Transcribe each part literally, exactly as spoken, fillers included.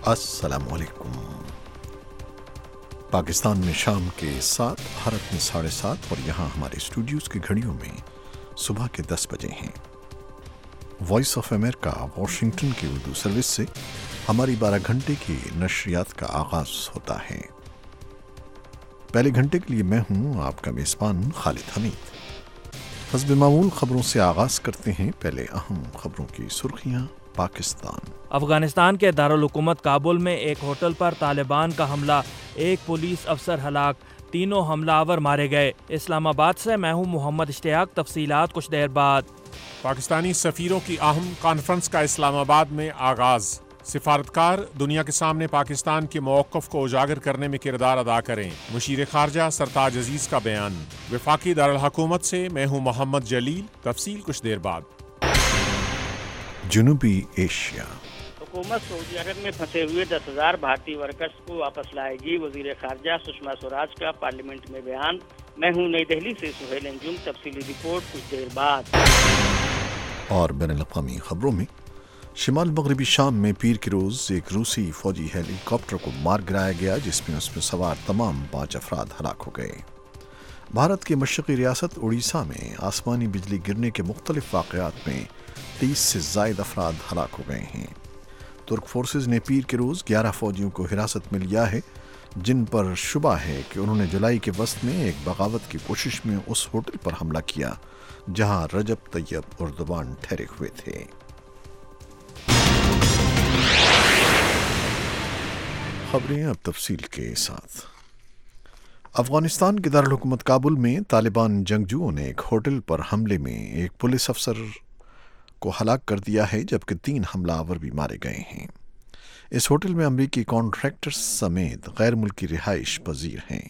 السلام علیکم۔ پاکستان میں شام کے سات، بھارت میں ساڑھے سات اور یہاں ہمارے اسٹوڈیوز کی گھڑیوں میں صبح کے دس بجے ہیں۔ وائس آف امریکہ واشنگٹن کی اردو سروس سے ہماری بارہ گھنٹے کی نشریات کا آغاز ہوتا ہے۔ پہلے گھنٹے کے لیے میں ہوں آپ کا میزبان خالد حمید۔ حسب معمول خبروں سے آغاز کرتے ہیں۔ پہلے اہم خبروں کی سرخیاں۔ پاکستان افغانستان کے دارالحکومت کابل میں ایک ہوٹل پر طالبان کا حملہ، ایک پولیس افسر ہلاک، تینوں حملہ آور مارے گئے۔ اسلام آباد سے میں ہوں محمد اشتیاق، تفصیلات کچھ دیر بعد۔ پاکستانی سفیروں کی اہم کانفرنس کا اسلام آباد میں آغاز۔ سفارتکار دنیا کے سامنے پاکستان کے موقف کو اجاگر کرنے میں کردار ادا کریں، مشیر خارجہ سرتاج عزیز کا بیان۔ وفاقی دارالحکومت سے میں ہوں محمد جلیل، تفصیل کچھ دیر بعد۔ جنوبی ایشیا۔ حکومت سعودی عرب میں پھنسے ہوئے دس ہزار بھارتی ورکرز کو واپس لائے گی، وزیر خارجہ سشما سوراج کا پارلیمنٹ میں بیان۔ میں ہوں نئی دہلی سے سہیل انجم، تفصیلی رپورٹ کچھ دیر بعد۔ اور بین الاقوامی خبروں میں شمال مغربی شام میں پیر کے روز ایک روسی فوجی ہیلی کاپٹر کو مار گرایا گیا، جس میں اس میں سوار تمام پانچ افراد ہلاک ہو گئے۔ بھارت کی مشرقی ریاست اڑیسہ میں آسمانی بجلی گرنے کے مختلف واقعات میں تیس سے زائد افراد ہلاک ہو گئے ہیں۔ ترک فورسز نے پیر کے روز گیارہ فوجیوں کو حراست میں لیا ہے، جن پر شبہ ہے کہ انہوں نے جولائی کے وسط میں ایک بغاوت کی کوشش میں اس ہوٹل پر حملہ کیا جہاں رجب طیب اردوان ٹھہرے ہوئے تھے۔ خبریں اب تفصیل کے ساتھ۔ افغانستان کے دارالحکومت کابل میں طالبان جنگجوؤں نے ایک ہوٹل پر حملے میں ایک پولیس افسر کو ہلاک کر دیا ہے، جبکہ تین حملہ آور بھی مارے گئے ہیں۔ اس ہوٹل میں امریکی کانٹریکٹرز سمیت غیر ملکی رہائش پذیر ہیں۔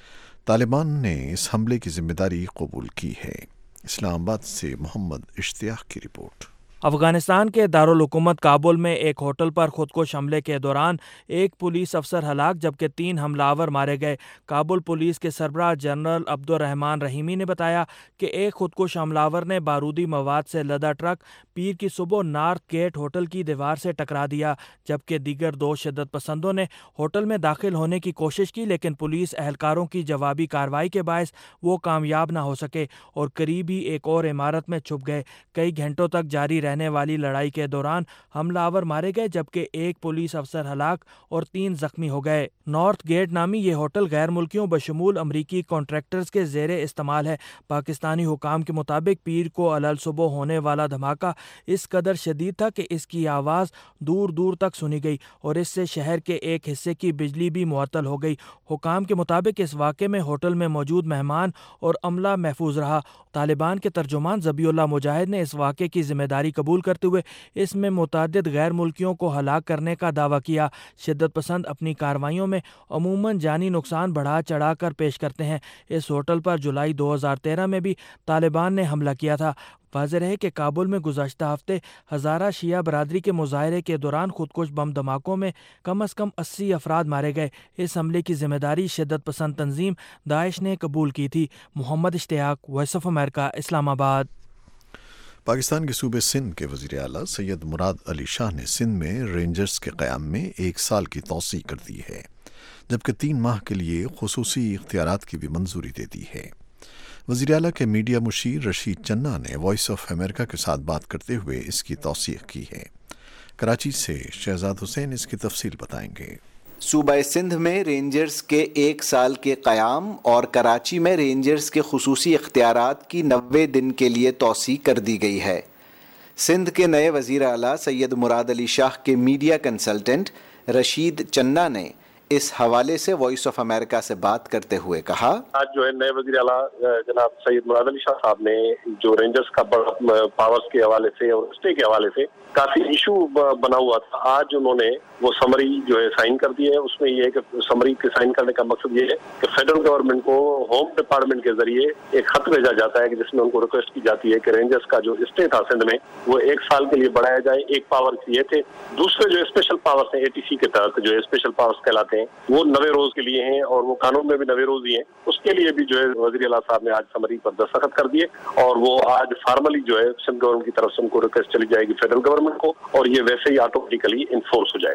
طالبان نے اس حملے کی ذمہ داری قبول کی ہے۔ اسلام آباد سے محمد اشتیاق کی رپورٹ۔ افغانستان کے دارالحکومت کابل میں ایک ہوٹل پر خودکش حملے کے دوران ایک پولیس افسر ہلاک جبکہ تین حملہ آور مارے گئے۔ کابل پولیس کے سربراہ جنرل عبد الرحمان رحیمی نے بتایا کہ ایک خودکش حملہ آور نے بارودی مواد سے لدا ٹرک پیر کی صبح نارتھ گیٹ ہوٹل کی دیوار سے ٹکرا دیا، جبکہ دیگر دو شدت پسندوں نے ہوٹل میں داخل ہونے کی کوشش کی، لیکن پولیس اہلکاروں کی جوابی کارروائی کے باعث وہ کامیاب نہ ہو سکے اور قریب ہی ایک اور عمارت میں چھپ گئے۔ کئی گھنٹوں تک جاری رہنے والی لڑائی کے دوران حملہ آور مارے گئے جبکہ ایک پولیس افسر ہلاک اور تین زخمی ہو گئے۔ نارتھ گیٹ نامی یہ ہوٹل غیر ملکیوں بشمول امریکی کانٹریکٹرز کے زیر استعمال ہے۔ پاکستانی حکام کے مطابق پیر کو علل صبح ہونے والا دھماکہ اس قدر شدید تھا کہ اس کی آواز دور دور تک سنی گئی اور اس سے شہر کے ایک حصے کی بجلی بھی معطل ہو گئی۔ حکام کے مطابق اس واقعے میں ہوٹل میں موجود مہمان اور عملہ محفوظ رہا۔ طالبان کے ترجمان ذبیح اللہ مجاہد نے اس واقعے کی ذمہ داری قبول کرتے ہوئے اس میں متعدد غیر ملکیوں کو ہلاک کرنے کا دعویٰ کیا۔ شدت پسند اپنی کارروائیوں میں عموماً جانی نقصان بڑھا چڑھا کر پیش کرتے ہیں۔ اس ہوٹل پر جولائی دو ہزار تیرہ میں بھی طالبان نے حملہ کیا تھا۔ واضح ہے کہ کابل میں گزشتہ ہفتے ہزارہ شیعہ برادری کے مظاہرے کے دوران خودکش بم دھماکوں میں کم از کم اسی افراد مارے گئے۔ اس حملے کی ذمہ داری شدت پسند تنظیم داعش نے قبول کی تھی۔ محمد اشتیاق، وائس آف امریکہ، اسلام آباد۔ پاکستان کے صوبے سندھ کے وزیر اعلیٰ سید مراد علی شاہ نے سندھ میں رینجرز کے قیام میں ایک سال کی توسیع کر دی ہے، جبکہ تین ماہ کے لیے خصوصی اختیارات کی بھی منظوری دے دی ہے۔ وزیر اعلیٰ کے میڈیا مشیر رشید چنہ نے وائس آف امریکہ کے ساتھ بات کرتے ہوئے اس کی توثیق کی ہے۔ کراچی سے شہزاد حسین اس کی تفصیل بتائیں گے۔ صوبہ سندھ میں رینجرز کے ایک سال کے قیام اور کراچی میں رینجرز کے خصوصی اختیارات کی نوے دن کے لیے توسیع کر دی گئی ہے۔ سندھ کے نئے وزیر اعلیٰ سید مراد علی شاہ کے میڈیا کنسلٹنٹ رشید چنہ نے اس حوالے سے وائس آف امریکہ سے بات کرتے ہوئے کہا، آج جو ہے نئے وزیر اعلیٰ جناب سید مراد علی شاہ صاحب نے جو رینجرز کا پاورز کے حوالے سے اور اسٹے کے حوالے سے کافی ایشو بنا ہوا تھا، آج انہوں نے وہ سمری جو ہے سائن کر دی ہے۔ اس میں یہ ہے کہ سمری کے سائن کرنے کا مقصد یہ ہے کہ فیڈرل گورنمنٹ کو ہوم ڈپارٹمنٹ کے ذریعے ایک خط بھیجا جاتا ہے کہ جس میں ان کو ریکویسٹ کی جاتی ہے کہ رینجرز کا جو اسٹے تھا سندھ میں وہ ایک سال کے لیے بڑھایا جائے۔ ایک پاور یہ تھے، دوسرے جو اسپیشل پاورز ہیں اے ٹی سی کے تحت جو اسپیشل پاورز کہلاتے ہیں وہ نوے روز کے لیے ہیں اور وہ قانون میں بھی نوے روز ہی ہیں۔ اس کے لیے بھی جو ہے وزیر اعلیٰ صاحب نے آج سمری پر دستخط کر دیے اور وہ آج فارملی جو ہے سندھ گورنمنٹ کی طرف سے ان کو ریکویسٹ چلی جائے گی فیڈرل گورنمنٹ کو اور یہ ویسے ہی آٹومیٹیکلی انفورس ہو جائے گا۔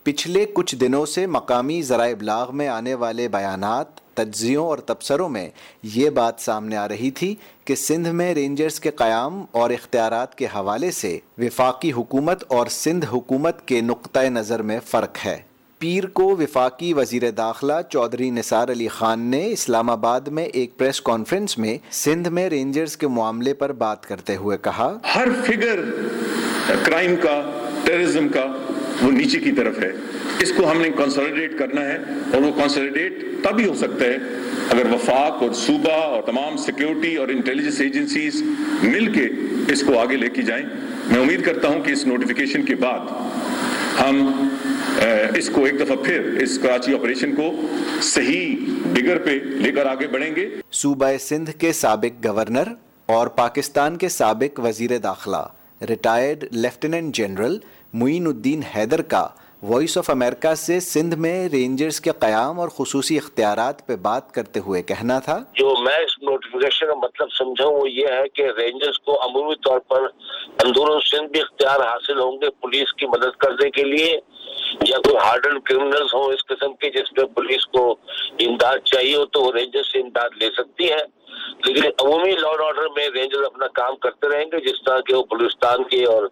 پچھلے کچھ دنوں سے مقامی ذرائع ابلاغ میں آنے والے بیانات، تجزیوں اور تبصروں میں یہ بات سامنے آ رہی تھی کہ سندھ میں رینجرز کے قیام اور اختیارات کے حوالے سے وفاقی حکومت اور سندھ حکومت کے نقطۂ نظر میں فرق ہے۔ پیر کو وفاقی وزیر داخلہ چودھری نثار علی خان نے اسلام آباد میں ایک پریس کانفرنس میں سندھ میں رینجرز کے معاملے پر بات کرتے ہوئے کہا، ہر فگر کرائم کا، ٹیررزم کا وہ نیچے کی طرف ہے، اس کو ہم نے کنسولیڈیٹ کرنا ہے، اور وہ کنسولیڈیٹ تب ہی ہو سکتا ہے اگر وفاق اور صوبہ اور تمام سیکیورٹی اور انٹیلیجنس ایجنسیز مل کے اس کو آگے لے کے جائیں۔ میں امید کرتا ہوں کہ اس نوٹیفیکیشن کے بعد ہم اس کو ایک دفعہ پھر اس کراچی آپریشن کو صحیح ڈگر پہ لے کر آگے بڑھیں گے۔ صوبہ سندھ کے سابق گورنر اور پاکستان کے سابق وزیر داخلہ ریٹائرڈ لیفٹیننٹ جنرل معین الدین حیدر کا وائس آف امریکہ سے سندھ میں رینجرز کے قیام اور خصوصی اختیارات پہ بات کرتے ہوئے کہنا تھا، جو میں اس نوٹیفیکیشن کا مطلب سمجھا ہوں وہ یہ ہے کہ رینجرز کو عمومی طور پر اندرون سندھ بھی اختیار حاصل ہوں گے پولیس کی مدد کرنے کے لیے، یا کوئی ہارڈن کرمنلز ہوں اس قسم کے جس پہ پولیس کو امداد چاہیے ہو تو وہ رینجرز سے امداد لے سکتی ہے، لیکن عمومی لا اینڈ آرڈر میں رینجرز اپنا کام کرتے رہیں گے جس طرح کہ وہ بلوچستان کے اور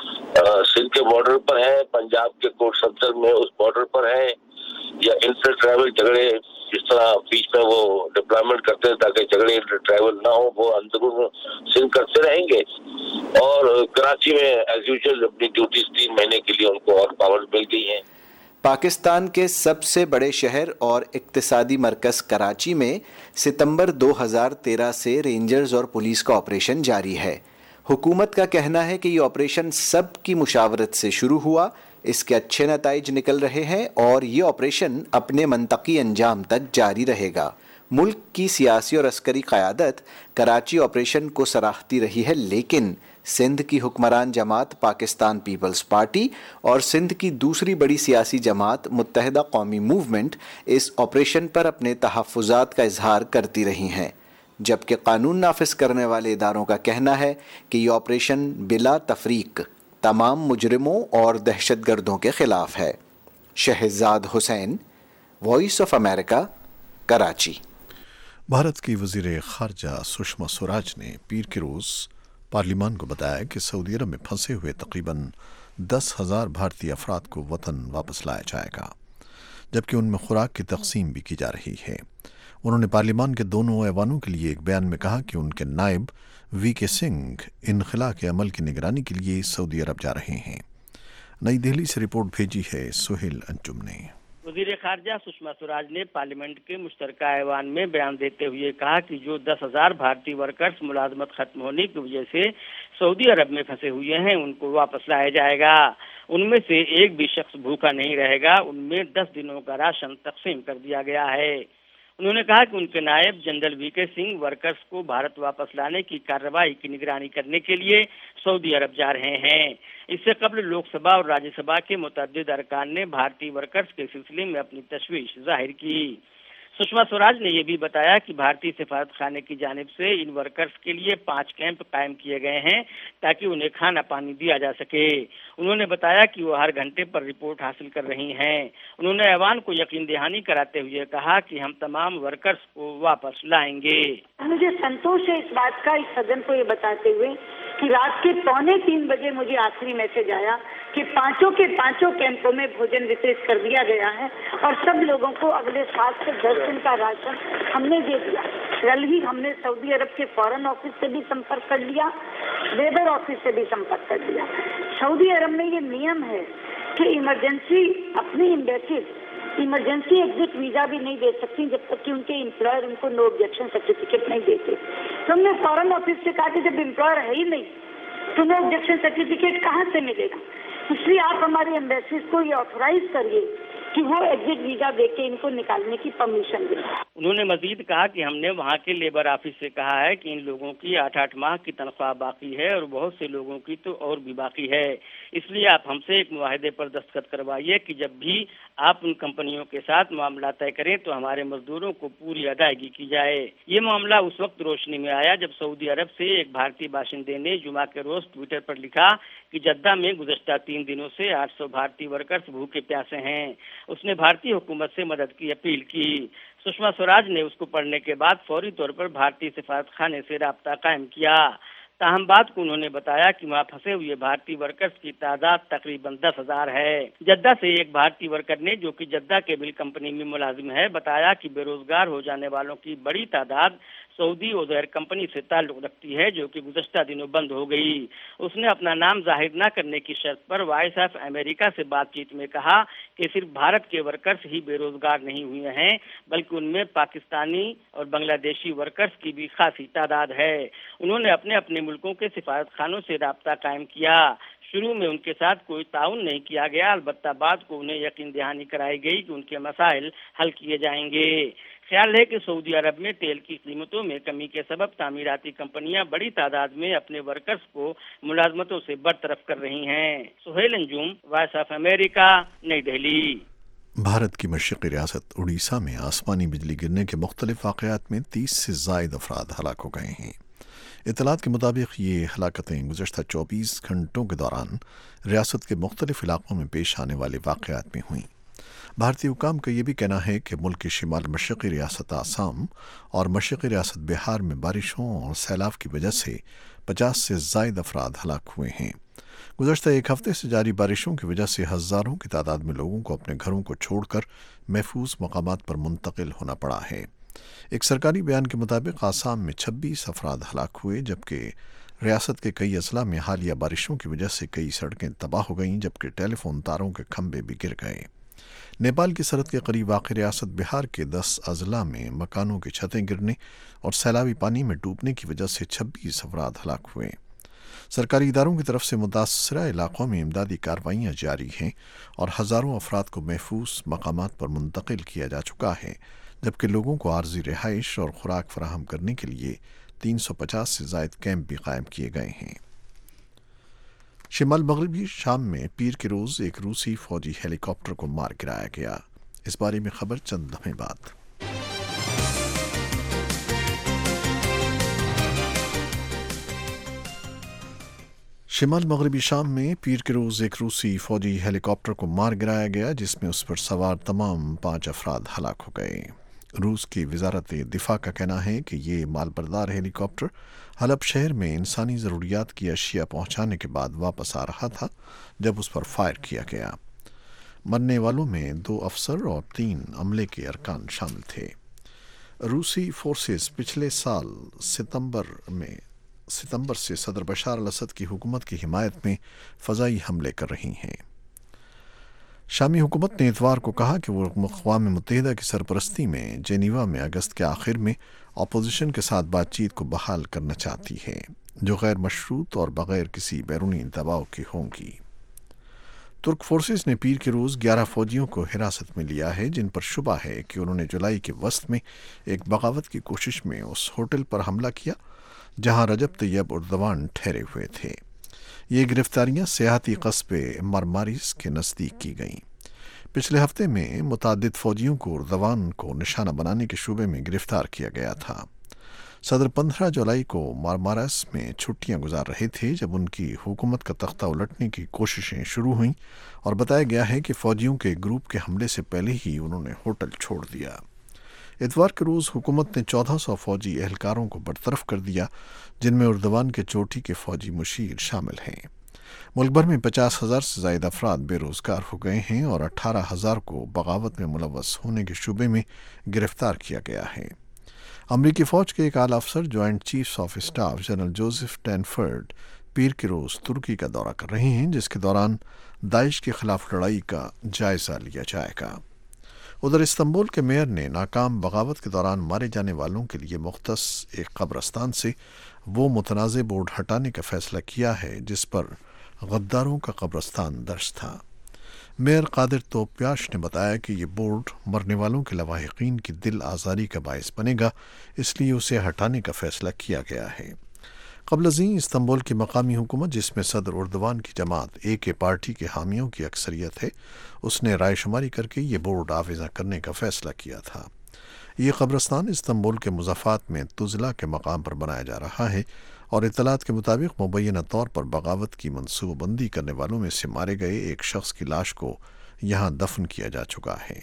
سندھ کے بارڈر پر ہے، پنجاب کے کوٹ سنتر میں اس بارڈر پر ہے، یا انٹر ٹرائبل جھگڑے جس طرح بیچ میں وہ ڈپلائمنٹ کرتے ہیں تاکہ جھگڑے انٹر ٹرائبل نہ ہو، وہ اندرون سندھ کرتے رہیں گے، اور کراچی میں ایز یوزول اپنی ڈیوٹیز تین مہینے کے لیے ان کو اور پاور مل گئی ہیں۔ پاکستان کے سب سے بڑے شہر اور اقتصادی مرکز کراچی میں ستمبر دو ہزار تیرہ سے رینجرز اور پولیس کا آپریشن جاری ہے۔ حکومت کا کہنا ہے کہ یہ آپریشن سب کی مشاورت سے شروع ہوا، اس کے اچھے نتائج نکل رہے ہیں اور یہ آپریشن اپنے منطقی انجام تک جاری رہے گا۔ ملک کی سیاسی اور عسکری قیادت کراچی آپریشن کو سراہتی رہی ہے، لیکن سندھ کی حکمران جماعت پاکستان پیپلز پارٹی اور سندھ کی دوسری بڑی سیاسی جماعت متحدہ قومی موومنٹ اس آپریشن پر اپنے تحفظات کا اظہار کرتی رہی ہیں، جبکہ قانون نافذ کرنے والے اداروں کا کہنا ہے کہ یہ آپریشن بلا تفریق تمام مجرموں اور دہشت گردوں کے خلاف ہے۔ Shahzad Hussain, voice of America, Karachi. Bharat کی وزیر خارجہ سشما سوراج نے پیر کے روز پارلیمان کو بتایا کہ سعودی عرب میں پھنسے ہوئے تقریباً دس ہزار بھارتی افراد کو وطن واپس لایا جائے گا، جبکہ ان میں خوراک کی تقسیم بھی کی جا رہی ہے۔ انہوں نے پارلیمان کے دونوں ایوانوں کے لیے ایک بیان میں کہا کہ ان کے نائب وی کے سنگھ انخلا کے عمل کی نگرانی کے لیے سعودی عرب جا رہے ہیں۔ نئی دہلی سے رپورٹ بھیجی ہے سہیل انجم نے۔ وزیر خارجہ سشما سوراج نے پارلیمنٹ کے مشترکہ ایوان میں بیان دیتے ہوئے کہا کہ جو دس ہزار بھارتی ورکرز ملازمت ختم ہونے کی وجہ سے سعودی عرب میں پھنسے ہوئے ہیں ان کو واپس لایا جائے گا، ان میں سے ایک بھی شخص بھوکا نہیں رہے گا، ان میں دس دنوں کا راشن تقسیم کر دیا گیا ہے۔ انہوں نے کہا کہ ان کے نائب جنرل وی کے سنگھ ورکرز کو بھارت واپس لانے کی کارروائی کی نگرانی کرنے کے لیے سعودی عرب جا رہے ہیں۔ اس سے قبل لوک سبھا اور راجیہ سبھا کے متعدد ارکان نے بھارتی ورکرز کے سلسلے میں اپنی تشویش ظاہر کی۔ سشما سوراج نے یہ بھی بتایا کہ بھارتی سفارت خانے کی جانب سے ان ورکرز کے لیے پانچ کیمپ قائم کیے گئے ہیں تاکہ انہیں کھانا پانی دیا جا سکے۔ انہوں نے بتایا کہ وہ ہر گھنٹے پر رپورٹ حاصل کر رہی ہیں۔ انہوں نے ایوان کو یقین دہانی کراتے ہوئے کہا کہ ہم تمام ورکرز کو واپس لائیں گے۔ مجھے سنتوش ہے اس بات کا، اس سدن کو یہ بتاتے ہوئے کہ رات کے پونے تین بجے مجھے آخری میسج آیا کہ پانچوں کے پانچوں کیمپوں میں بھوجن وترت کر دیا گیا ہے اور سب لوگوں کو اگلے سات سے دس دن کا راشن ہم نے دے دیا۔ کل ہی ہم نے سعودی عرب کے فارن آفس سے بھی سمپرک کر لیا، لیبر آفس سے بھی سمپرک کر لیا۔ سعودی عرب میں یہ نیم ہے کہ ایمرجنسی اپنی ایمبیسیز ایمرجنسی ایگزٹ ویزا بھی نہیں دے سکتی جب تک کہ ان کے امپلائر ان کو نو آبجیکشن سرٹیفکیٹ نہیں دیتے۔ تو ہم نے فارن آفس سے کہا کہ جب امپلائر ہے ہی نہیں تو نو آبجیکشن سرٹیفکیٹ کہاں سے ملے گا؟ اس لیے آپ ہماری ایمبیسیز کو یہ آتھورائز کریے कि वो एग्जिट वीजा दे के इनको निकालने की परमिशन दे। उन्होंने मजीद कहा कि हमने वहाँ के लेबर ऑफिस से कहा है कि इन लोगों की आठ आठ माह की तनख्वाह बाकी है और बहुत से लोगों की तो और भी बाकी है, इसलिए आप हमसे एक मुआहदे पर दस्तखत करवाइए कि जब भी आप उन कंपनियों के साथ मामला तय करें तो हमारे मजदूरों को पूरी अदायगी की जाए। ये मामला उस वक्त रोशनी में आया जब सऊदी अरब से एक भारतीय बाशिंदे ने जुमा के रोज ट्विटर पर लिखा कि जद्दा में गुज़श्ता तीन दिनों से आठ सौ भारतीय वर्कर्स भूखे प्यासे हैं। उसने भारतीय हुकूमत से मदद की अपील की। सुषमा स्वराज ने उसको पढ़ने के बाद फौरी तौर पर भारतीय सिफारत खाने से राब्ता कायम किया। ताहम बाद को उन्होंने बताया कि वहाँ फंसे हुए भारतीय वर्कर्स की तादाद तकरीबन दस हजार है। जद्दा से एक भारतीय वर्कर ने, जो कि जद्दा केबल कंपनी में मुलाजिम है, बताया कि बेरोजगार हो जाने वालों की बड़ी तादाद सऊदी ओज़ैर कंपनी से ताल्लुक रखती है, जो कि गुज़श्ता दिनों बंद हो गई। उसने अपना नाम जाहिर न करने की शर्त पर वॉइस ऑफ अमेरिका से बातचीत में कहा कि सिर्फ भारत के वर्कर्स ही बेरोजगार नहीं हुए हैं, बल्कि उनमें पाकिस्तानी और बांग्लादेशी वर्कर्स की भी खासी तादाद है। उन्होंने अपने अपने मुल्कों के सिफारत खानों से राब्ता कायम किया। शुरू में उनके साथ कोई ताउन नहीं किया गया, अलबत्ता बाद को उन्हें यकीन दहानी कराई गई कि उनके मसाइल हल किए जाएंगे। ख्याल है कि सऊदी अरब में तेल की कीमतों में कमी के सबब तामीराती कंपनियां बड़ी तादाद में अपने वर्कर्स को मुलाजमतों से बरतरफ कर रही हैं। Suhail Anjum, voice of America, नई दिल्ली। भारत की मशरक़ी रियासत उड़ीसा में आसमानी बिजली गिरने के मुख्तलिफ वाक़यात में तीस से ज़ायद अफराद हलाक हो गए हैं। इत्तलात के मुताबिक ये हलाकतें गुज़श्ता चौबीस घंटों के दौरान रियासत के मुख्तलिफ इलाक़ों में पेश आने वाले वाक़यात में हुई। भारतीय हुकाम का ये भी कहना है कि मुल्क की शिमाल मशरक़ी रियासत आसाम और मशरक़ी रियासत बिहार में बारिशों और सैलाब की वजह से पचास से ज़ायद अफराद हलाक हुए हैं। गुज़श्ता एक हफ्ते से जारी बारिशों की वजह से हज़ारों की तादाद में लोगों को अपने घरों को छोड़कर महफूज मकामात पर मुंतकिल होना पड़ा है। एक सरकारी बयान के मुताबिक आसाम में छब्बीस अफराद हलाक हुए, जबकि रियासत के कई अजला में हालिया बारिशों की वजह से कई सड़कें तबाह हो गईं, जबकि टेलीफोन तारों के खंभे भी गिर गए। नेपाल की सरहद के करीब वाक़ रियासत बिहार के दस अजला में मकानों की छतें गिरने और सैलाबी पानी में डूबने की वजह से छब्बीस अफराद हलाक हुए। सरकारी इदारों की तरफ से मुतासरा इलाक़ों में इमदादी कार्रवाइयाँ जारी हैं और हज़ारों अफराद को महफूज मकामात पर मुंतकिल किया जा चुका है, जबकि लोगों को आर्जी रिहाइश और खुराक फराहम करने के लिए तीन सौ पचास से ज़ायद कैंप भी कायम किए गए हैं। शिमाल मगरबी शाम में पीर के रोज़ एक रूसी फौजी हेलीकॉप्टर को मार गिराया गया। इस बारे में खबर चंद लम्हे बाद। शिमाल मगरबी शाम में पीर के रोज़ एक रूसी फौजी हेलीकॉप्टर को मार गिराया गया, जिसमें उस पर सवार तमाम पाँच अफराद हलाक हो गए। रूस की वजारत दिफा का कहना है कि ये मालबरदार हेलीकॉप्टर हलब शहर में इंसानी ज़रूरियात की अशिया पहुंचाने के बाद वापस आ रहा था जब उस पर फायर किया गया। मरने वालों में दो अफसर और तीन अमले के अरकान शामिल थे। रूसी फोर्सेस पिछले साल सितंबर में सितंबर से सदर बशार अल असद की हुकूमत की हिमायत में फ़ज़ाई हमले कर रही हैं। शामी हुकूमत ने इतवार को कहा कि वो अक़वाम मुत्तहिदा की सरपरस्ती में जेनीवा में अगस्त के आखिर में अपोजिशन के साथ बातचीत को बहाल करना चाहती है, जो गैर मशरूत और बग़ैर किसी बैरूनी दबाव की होंगी। तुर्क फोर्सेस ने पीर के रोज़ ग्यारह फौजियों को हिरासत में लिया है, जिन पर शुबा है कि उन्होंने जुलाई के वस्त में एक बगावत की कोशिश में उस होटल पर हमला किया जहाँ रजब तैयब उर्दवान ठहरे हुए थे। ये गिरफ्तारियां सियाहती कस्बे मरमारिस के नज़दीक की गईं। पिछले हफ्ते में मुतादिद फौजियों को उर्दवान को निशाना बनाने के शुबे में गिरफ्तार किया गया था। सदर पंद्रह जुलाई को मरमारिस में छुट्टियां गुजार रहे थे जब उनकी हुकूमत का तख्ता उलटने की कोशिशें शुरू हुईं और बताया गया है कि फौजियों के ग्रुप के हमले से पहले ही उन्होंने होटल छोड़ दिया। इतवार के रोज़ हुकूमत ने चौदह सौ फौजी एहलकारों को बरतरफ कर दिया, जिनमें उर्दवान के चोटी के फौजी मुशीर शामिल हैं। मुल्क भर में पचास हज़ार से ज़ायद अफराद बेरोज़गार हो गए हैं और अठारह हज़ार को बगावत में मुलव्वस होने के शुबे में गिरफ्तार किया गया है। अमरीकी फ़ौज के एक आला अफसर joint chiefs of staff general Joseph Dunford पीर के रोज़ तुर्की का दौरा कर रहे हैं, जिसके दौरान दाइश के खिलाफ लड़ाई का जायज़ा लिया जाएगा। उधर इस्तंबुल के मेयर ने नाकाम बगावत के दौरान मारे जाने वालों के लिए मुख्तस एक कब्रस्तान से वो मुतनाज़े बोर्ड हटाने का फैसला किया है जिस पर गद्दारों का कब्रस्तान दर्ज था। میئر قادر توپیاش نے بتایا کہ یہ بورڈ مرنے والوں کے لواحقین کی دل آزاری کا باعث بنے گا، اس لیے اسے ہٹانے کا فیصلہ کیا گیا ہے۔ قبل ازیں استنبول کی مقامی حکومت، جس میں صدر اردوان کی جماعت اے کے پارٹی کے حامیوں کی اکثریت ہے، اس نے رائے شماری کر کے یہ بورڈ آویزاں کرنے کا فیصلہ کیا تھا۔ یہ قبرستان استنبول کے مضافات میں تزلا کے مقام پر بنایا جا رہا ہے اور اطلاعات کے مطابق مبینہ طور پر بغاوت کی منصوبہ بندی کرنے والوں میں سے مارے گئے ایک شخص کی لاش کو یہاں دفن کیا جا چکا ہے۔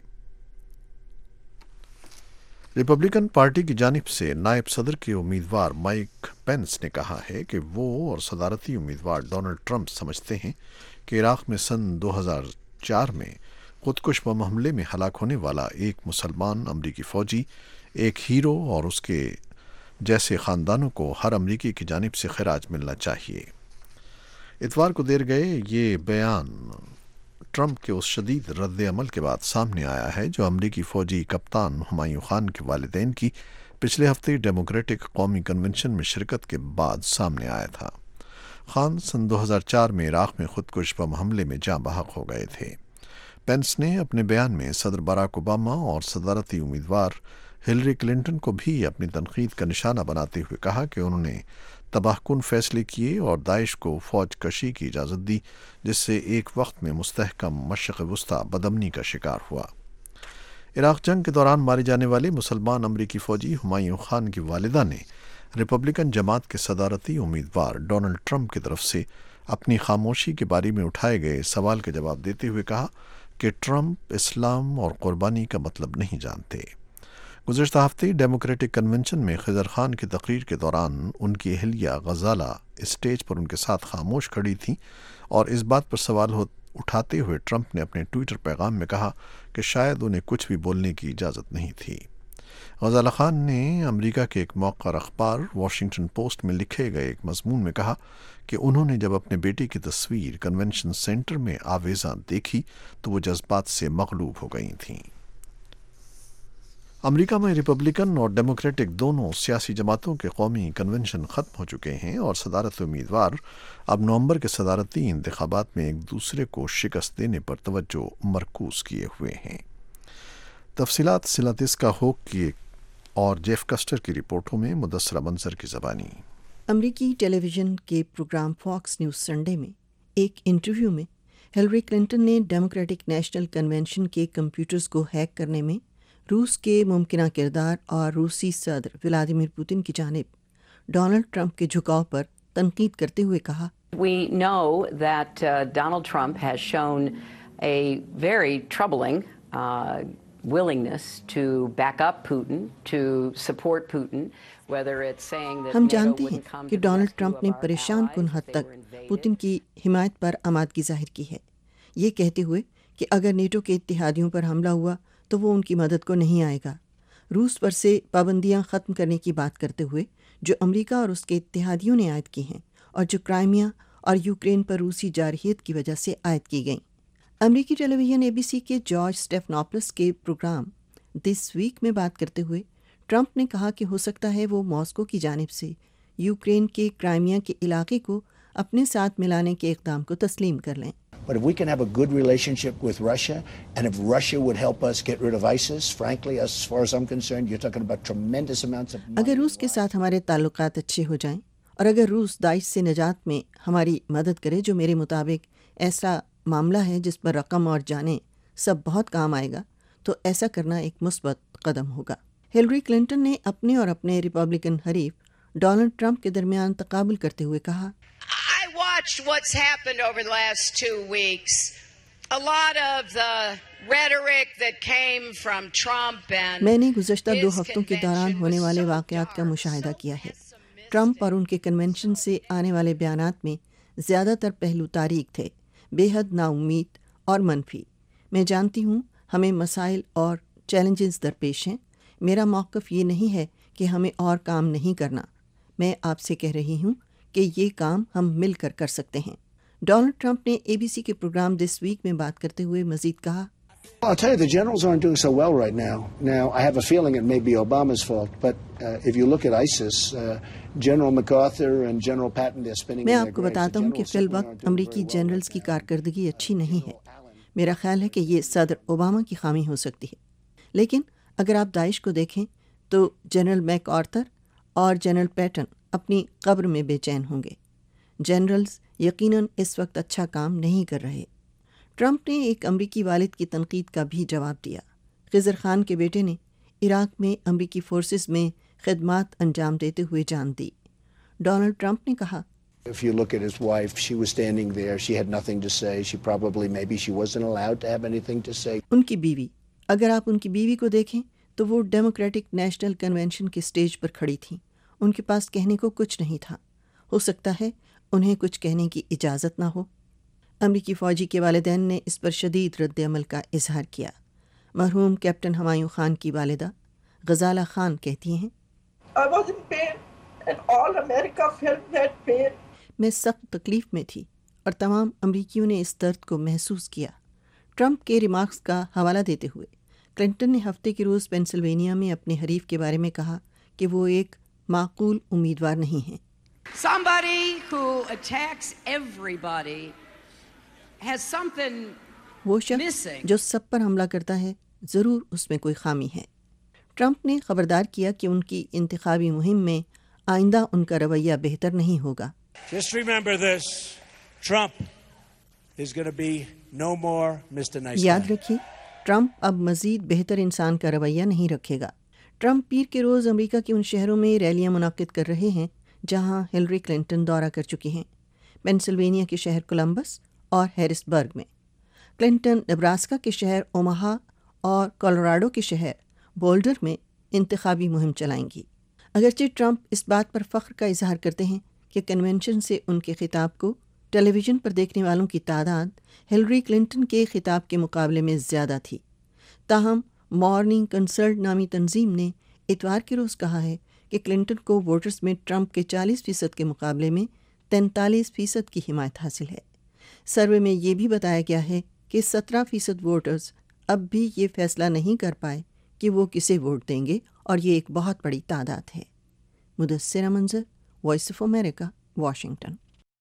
ریپبلکن پارٹی کی جانب سے نائب صدر کے امیدوار مائک پینس نے کہا ہے کہ وہ اور صدارتی امیدوار ڈونلڈ ٹرمپ سمجھتے ہیں کہ عراق میں سن دو ہزار چار میں خودکش بم حملے میں ہلاک ہونے والا ایک مسلمان امریکی فوجی ایک ہیرو اور اس کے جیسے خاندانوں کو ہر امریکی کی جانب سے خراج ملنا چاہیے۔ اتوار کو دیر گئے یہ بیان ٹرمپ کے اس شدید رد عمل کے بعد سامنے آیا ہے جو امریکی فوجی کپتان ہمایوں خان کے والدین کی پچھلے ہفتے ڈیموکریٹک قومی کنونشن میں شرکت کے بعد سامنے آیا تھا۔ خان سن دو ہزار چار میں عراق میں خودکش بم حملے میں جاں بحق ہو گئے تھے۔ پینس نے اپنے بیان میں صدر باراک اوباما اور صدارتی امیدوار ہلری کلنٹن کو بھی اپنی تنقید کا نشانہ بناتے ہوئے کہا کہ انہوں نے تباہ کن فیصلے کیے اور داعش کو فوج کشی کی اجازت دی، جس سے ایک وقت میں مستحکم مشرق وسطی بدامنی کا شکار ہوا۔ عراق جنگ کے دوران مارے جانے والے مسلمان امریکی فوجی ہمایوں خان کی والدہ نے ریپبلکن جماعت کے صدارتی امیدوار ڈونلڈ ٹرمپ کی طرف سے اپنی خاموشی کے بارے میں اٹھائے گئے سوال کا جواب دیتے ہوئے کہا کہ ٹرمپ اسلام اور قربانی کا مطلب نہیں جانتے۔ گزشتہ ہفتے ڈیموکریٹک کنونشن میں خضر خان کی تقریر کے دوران ان کی اہلیہ غزالہ اسٹیج پر ان کے ساتھ خاموش کھڑی تھیں اور اس بات پر سوال اٹھاتے ہوئے ٹرمپ نے اپنے ٹویٹر پیغام میں کہا کہ شاید انہیں کچھ بھی بولنے کی اجازت نہیں تھی۔ غزالہ خان نے امریکہ کے ایک موقر اخبار واشنگٹن پوسٹ میں لکھے گئے ایک مضمون میں کہا کہ انہوں نے جب اپنے بیٹے کی تصویر کنونشن سینٹر میں آویزاں دیکھی تو وہ جذبات سے مغلوب ہو گئی تھیں۔ امریکہ میں ریپبلکن اور ڈیموکریٹک دونوں سیاسی جماعتوں کے قومی کنونشن ختم ہو چکے ہیں اور صدارت امیدوار اب نومبر کے صدارتی انتخابات میں ایک دوسرے کو شکست دینے پر توجہ مرکوز کیے ہوئے ہیں۔ تفصیلات سلاتسکا ہوک کی اور جیف کسٹر کی رپورٹوں میں مدثرہ منظر کی زبانی۔ امریکی ٹیلی ویژن کے پروگرام فاکس نیوز سنڈے میں ایک انٹرویو میں ہلری کلنٹن نے ڈیموکریٹک نیشنل کنونشن کے کمپیوٹرز کو ہیک کرنے میں روس کے ممکنہ کردار اور روسی صدر ولادیمیر پوتن کی جانب ڈونلڈ ٹرمپ کے جھکاؤ پر تنقید کرتے ہوئے کہا، We know that uh, Donald Trump has shown a very troubling uh, willingness to back up Putin, to support Putin, whether it's saying that ہم NATO جانتے wouldn't ہیں come کہ to the Donald rescue Trump of نے our پریشان کن allies حد if they تک were invaded. Putin کی حمایت پر آمادگی ظاہر کی ہے، یہ کہتے ہوئے کہ اگر نیٹو کے اتحادیوں پر حملہ ہوا تو وہ ان کی مدد کو نہیں آئے گا۔ روس پر سے پابندیاں ختم کرنے کی بات کرتے ہوئے جو امریکہ اور اس کے اتحادیوں نے عائد کی ہیں اور جو کرائمیا اور یوکرین پر روسی جارحیت کی وجہ سے عائد کی گئیں۔ امریکی ٹیلی ویژن اے بی سی کے جارج اسٹیفنوپلس کے پروگرام دس ویک میں بات کرتے ہوئے ٹرمپ نے کہا کہ ہو سکتا ہے وہ ماسکو کی جانب سے یوکرین کے کرائمیا کے علاقے کو اپنے ساتھ ملانے کے اقدام کو تسلیم کر لیں۔ But if we can have a good relationship with Russia, and if Russia would help us get rid of ISIS, frankly, as far as I'm concerned, you're talking about tremendous amounts of money. اگر روس کے ساتھ ہمارے تعلقات اچھے ہو جائیں اور اگر روس داعش سے نجات میں ہماری مدد کرے، جو میرے مطابق ایسا معاملہ ہے جس پر رقم اور جانیں سب بہت کام آئے گا، تو ایسا کرنا ایک مثبت قدم ہوگا۔ ہلری کلنٹن نے اپنے اور اپنے ریپبلکن حریف ڈونلڈ ٹرمپ کے درمیان تقابل کرتے ہوئے کہا، watched what's happened over the last two weeks. A lot of the rhetoric that came from Trump and میں نے گزشتہ دو ہفتوں کے دوران ہونے والے واقعات کا مشاہدہ کیا ہے۔ ٹرمپ اور ان کے کنونشن سے آنے والے بیانات میں زیادہ تر پہلو تاریک تھے، بے حد نا امید اور منفی۔ میں جانتی ہوں ہمیں مسائل اور چیلنجز درپیش ہیں۔ میرا موقف یہ نہیں ہے کہ ہمیں اور کام نہیں کرنا۔ میں آپ سے کہہ رہی ہوں کہ یہ کام ہم مل کر کر سکتے ہیں۔ ڈونلڈ ٹرمپ نے اے بی سی کے پروگرام دس ویک میں بات کرتے ہوئے مزید کہا، I'll tell you, the generals aren't doing so well right now. Now, I have a feeling it may be Obama's fault, but uh, if you look at ISIS, uh, General MacArthur and General Patton, they're spinning in میں their آپ کو graves. بتاتا The ہوں کہ generals فی simply الوقت aren't doing امریکی very well. Generals کی کارکردگی اچھی نہیں ہے۔ میرا خیال ہے کہ یہ صدر اوباما کی خامی ہو سکتی ہے، لیکن اگر آپ داعش کو دیکھیں تو جنرل میک آرتھر اور جنرل پیٹن اپنی قبر میں بے چین ہوں گے۔ جنرلز یقیناً اس وقت اچھا کام نہیں کر رہے۔ ٹرمپ نے ایک امریکی والد کی تنقید کا بھی جواب دیا۔ خضر خان کے بیٹے نے عراق میں امریکی فورسز میں خدمات انجام دیتے ہوئے جان دی۔ ڈونلڈ ٹرمپ نے کہا، If you look at his wife, she was standing there. She had nothing to say. She probably, maybe she wasn't allowed to have anything to say. ان کی بیوی، اگر آپ ان کی بیوی کو دیکھیں تو وہ ڈیموکریٹک نیشنل کنونشن کے سٹیج پر کھڑی تھیں۔ ان کے پاس کہنے کو کچھ نہیں تھا۔ ہو سکتا ہے انہیں کچھ کہنے کی اجازت نہ ہو۔ امریکی فوجی کے والدین نے اس پر شدید رد عمل کا اظہار کیا۔ مرحوم کیپٹن ہمایوں خان کی والدہ غزالہ خان کہتی ہیں، I was in pain and all America felt that pain. میں سخت تکلیف میں تھی اور تمام امریکیوں نے اس درد کو محسوس کیا۔ ٹرمپ کے ریمارکس کا حوالہ دیتے ہوئے کلنٹن نے ہفتے کے روز پینسلوینیا میں اپنے حریف کے بارے میں کہا کہ وہ ایک معقول امیدوار نہیں ہیں۔ Somebody who attacks everybody has something وہ شخص جو سب پر حملہ کرتا ہے ضرور اس میں کوئی خامی ہے۔ ٹرمپ نے خبردار کیا کہ ان کی انتخابی مہم میں آئندہ ان کا رویہ بہتر نہیں ہوگا۔ Just remember this, Trump is going to be no more Mister Nice Guy. یاد رکھیے، ٹرمپ اب مزید بہتر انسان کا رویہ نہیں رکھے گا۔ ٹرمپ پیر کے روز امریکہ کے ان شہروں میں ریلیاں منعقد کر رہے ہیں جہاں ہلری کلنٹن دورہ کر چکی ہیں، پینسلوینیا کے شہر کولمبس اور ہیرس برگ میں۔ کلنٹن نیبراسکا کے شہر اوماہا اور کولوراڈو کے شہر بولڈر میں انتخابی مہم چلائیں گی۔ اگرچہ ٹرمپ اس بات پر فخر کا اظہار کرتے ہیں کہ کنونشن سے ان کے خطاب کو ٹیلی ویژن پر دیکھنے والوں کی تعداد ہلری کلنٹن کے خطاب کے مقابلے میں زیادہ تھی، تاہم مارننگ کنسلٹ نامی تنظیم نے اتوار کے روز کہا ہے کہ کلنٹن کو ووٹرز میں ٹرمپ کے چالیس فیصد کے مقابلے میں تینتالیس فیصد کی حمایت حاصل ہے۔ سروے میں یہ بھی بتایا گیا ہے کہ سترہ فیصد ووٹرز اب بھی یہ فیصلہ نہیں کر پائے کہ وہ کسے ووٹ دیں گے، اور یہ ایک بہت بڑی تعداد ہے۔ مدثرہ Manzar, voice of America, Washington.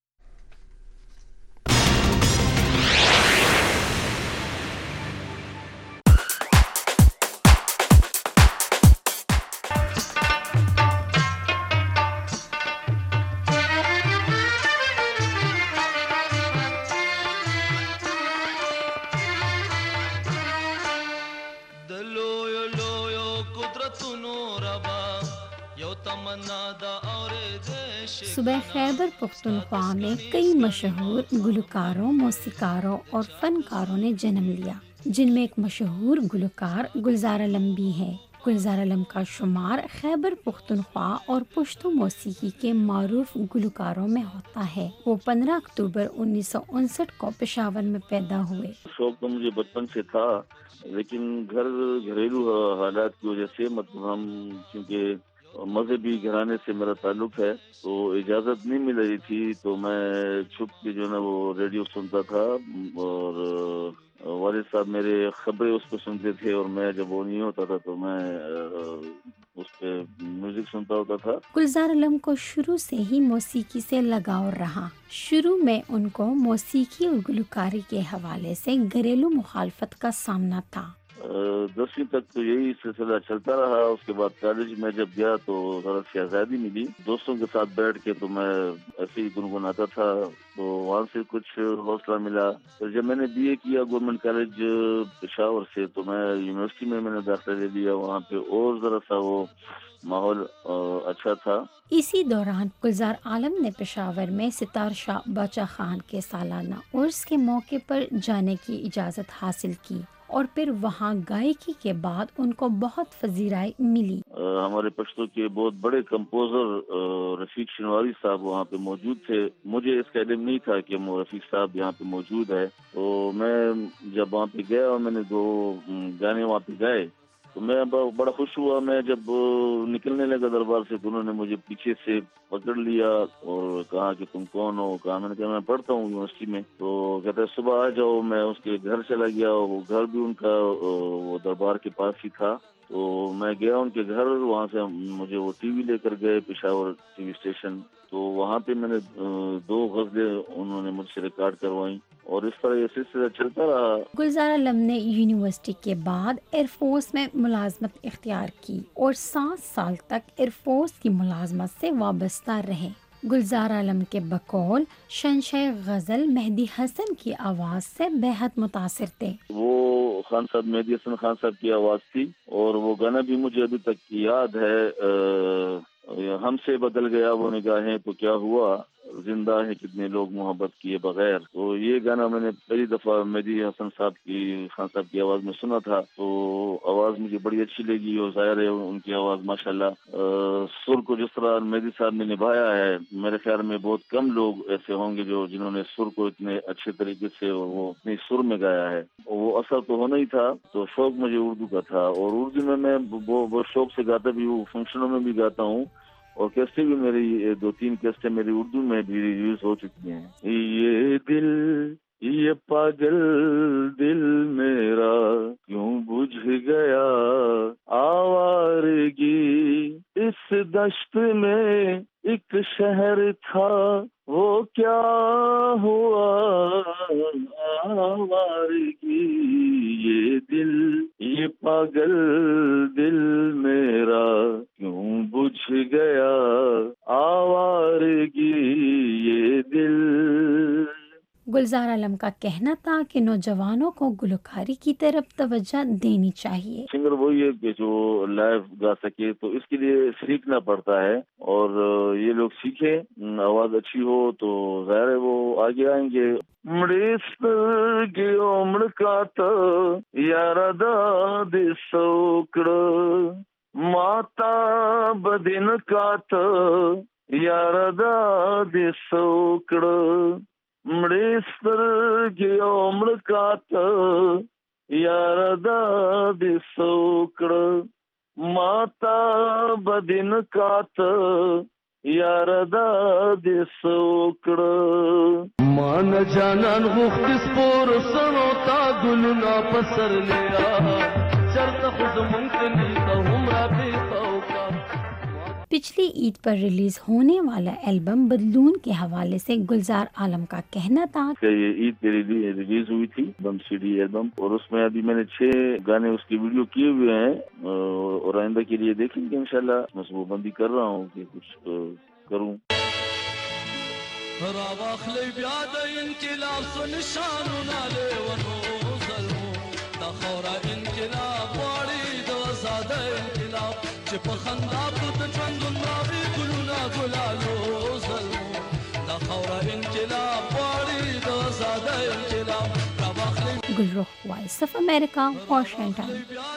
صوبہ خیبر پختونخوا میں کئی مشہور گلوکاروں، موسیقاروں اور فنکاروں نے جنم لیا، جن میں ایک مشہور گلوکار گلزار علم بھی ہے۔ گلزار علم کا شمار خیبر پختونخوا اور پشتو موسیقی کے معروف گلوکاروں میں ہوتا ہے۔ وہ پندرہ اکتوبر انیس سو انسٹھ کو پشاور میں پیدا ہوئے۔ شوق تو مجھے بچپن سے تھا، لیکن گھر گھریلو حالات کی وجہ سے، مطلب ہم کیونکہ مذہبی گھرانے سے میرا تعلق ہے تو اجازت نہیں مل رہی تھی، تو میں چھپ کے جو ہے نا وہ ریڈیو سنتا تھا، اور والد صاحب میرے خبریں اس پہ سنتے تھے، اور میں جب وہ نہیں ہوتا تھا تو میں اس پہ میوزک سنتا ہوتا تھا۔ گلزار علم کو شروع سے ہی موسیقی سے لگاؤ رہا۔ شروع میں ان کو موسیقی اور گلوکاری کے حوالے سے گھریلو مخالفت کا سامنا تھا۔ دسویں تک تو یہی سلسلہ چلتا رہا۔ اس کے بعد کالج میں جب گیا تو ذرا سی آزادی ملی، دوستوں کے ساتھ بیٹھ کے تو میں ایسے ہی گنگناتا تھا، تو وہاں سے کچھ حوصلہ ملا۔ پھر جب میں نے بی اے کیا گورنمنٹ کالج پشاور سے، تو میں یونیورسٹی میں میں نے داخلہ لے لیا، وہاں پہ اور ذرا سا وہ ماحول اچھا تھا۔ اسی دوران گلزار عالم نے پشاور میں ستار شاہ باچا خان کے سالانہ عرس کے موقع پر جانے کی اجازت حاصل کی، اور پھر وہاں گائیکی کے بعد ان کو بہت پذیرائی ملی۔ ہمارے پشتو کے بہت بڑے کمپوزر رفیق شنواری صاحب وہاں پہ موجود تھے۔ مجھے اس کا علم نہیں تھا کہ رفیق صاحب یہاں پہ موجود ہے، تو میں جب وہاں پہ گیا اور میں نے دو گانے وہاں پہ گائے تو میں بڑا خوش ہوا۔ میں جب نکلنے لگا دربار سے تو انہوں نے مجھے پیچھے سے پکڑ لیا اور کہا کہ تم کون ہو؟ کہا میں نے کہا میں پڑھتا ہوں یونیورسٹی میں۔ تو کہتے ہیں صبح آ جاؤ۔ میں اس کے گھر چلا گیا، وہ گھر بھی ان کا وہ دربار کے پاس ہی تھا۔ تو میں گیا ان کے گھر، وہاں سے مجھے وہ ٹی وی لے کر گئے، پشاور ٹی وی اسٹیشن، تو وہاں پہ میں نے دو غزلیں انہوں نے مجھ سے ریکارڈ کروائیں اور اس طرح یہ سلسلہ چلتا رہا۔ گلزار عالم نے یونیورسٹی کے بعد ایئر فورس میں ملازمت اختیار کی اور سات سال تک ایئر فورس کی ملازمت سے وابستہ رہے۔ گلزار عالم کے بقول شنشہ غزل مہدی حسن کی آواز سے بے حد متاثر تھے۔ وہ خان صاحب مہدی حسن خان صاحب کی آواز تھی اور وہ گانا بھی مجھے ابھی تک یاد ہے، ہم سے بدل گیا وہ نگاہیں تو کیا ہوا، زندہ ہے کتنے لوگ محبت کیے بغیر۔ تو یہ گانا میں نے پہلی دفعہ مہدی حسن صاحب کی خان صاحب کی آواز میں سنا تھا، تو آواز مجھے بڑی اچھی لگی اور ظاہر ہے ان کی آواز ماشاءاللہ سر کو جس طرح مہدی صاحب نے نبھایا ہے، میرے خیال میں بہت کم لوگ ایسے ہوں گے جو جنہوں نے سر کو اتنے اچھے طریقے سے وہ اپنی سر میں گایا ہے۔ وہ اثر تو ہونا ہی تھا، تو شوق مجھے اردو کا تھا اور اردو میں میں بہت شوق سے گاتا بھی ہوں، فنکشنوں میں بھی گاتا ہوں اور کیسٹیں بھی میری دو تین کیسٹیں میری اردو میں بھی ریلیز ہو چکی ہیں۔ یہ دل یہ پاگل دل میرا کیوں بجھ گیا آوارگی، اس دشت میں ایک شہر تھا وہ کیا ہوا آوارگی، یہ دل یہ پاگل دل میرا کیوں بجھ گیا آوارگی یہ دل۔ گلزار عالم کا کہنا تھا کہ نوجوانوں کو گلوکاری کی طرف توجہ دینی چاہیے۔ سنگر وہی ہے کہ جو لائیو گا سکے، تو اس کے لیے سیکھنا پڑتا ہے اور یہ لوگ سیکھیں، آواز اچھی ہو تو ظاہر ہے وہ آگے آئیں گے۔ مڑیستر گیو مڑکات یار داد سوکڑ ماتا بدن کات یار داد سوکڑ مڑیستر گیو مڑکات یار داد سوکڑ ماتا بدن کات یار داد سوکڑ مان جانان غختس پور سنوتا گلنا پسر لیا چرت خود ممکنی تا ہمرا بیتاوکا۔ پچھلی عید پر ریلیز ہونے والا البم بدلون کے حوالے سے گلزار عالم کا کہنا تھا کہ یہ عید پہ ریلیز ہوئی تھی البم سی ڈی البم، اور اس میں ابھی میں نے چھ گانے اس کی ویڈیو کیے ہوئے ہیں اور آئندہ کے لیے دیکھیں گے انشاءاللہ۔ منصوبہ بندی کر رہا ہوں کہ کچھ کروں۔ Gulrukh voice of America, Washington.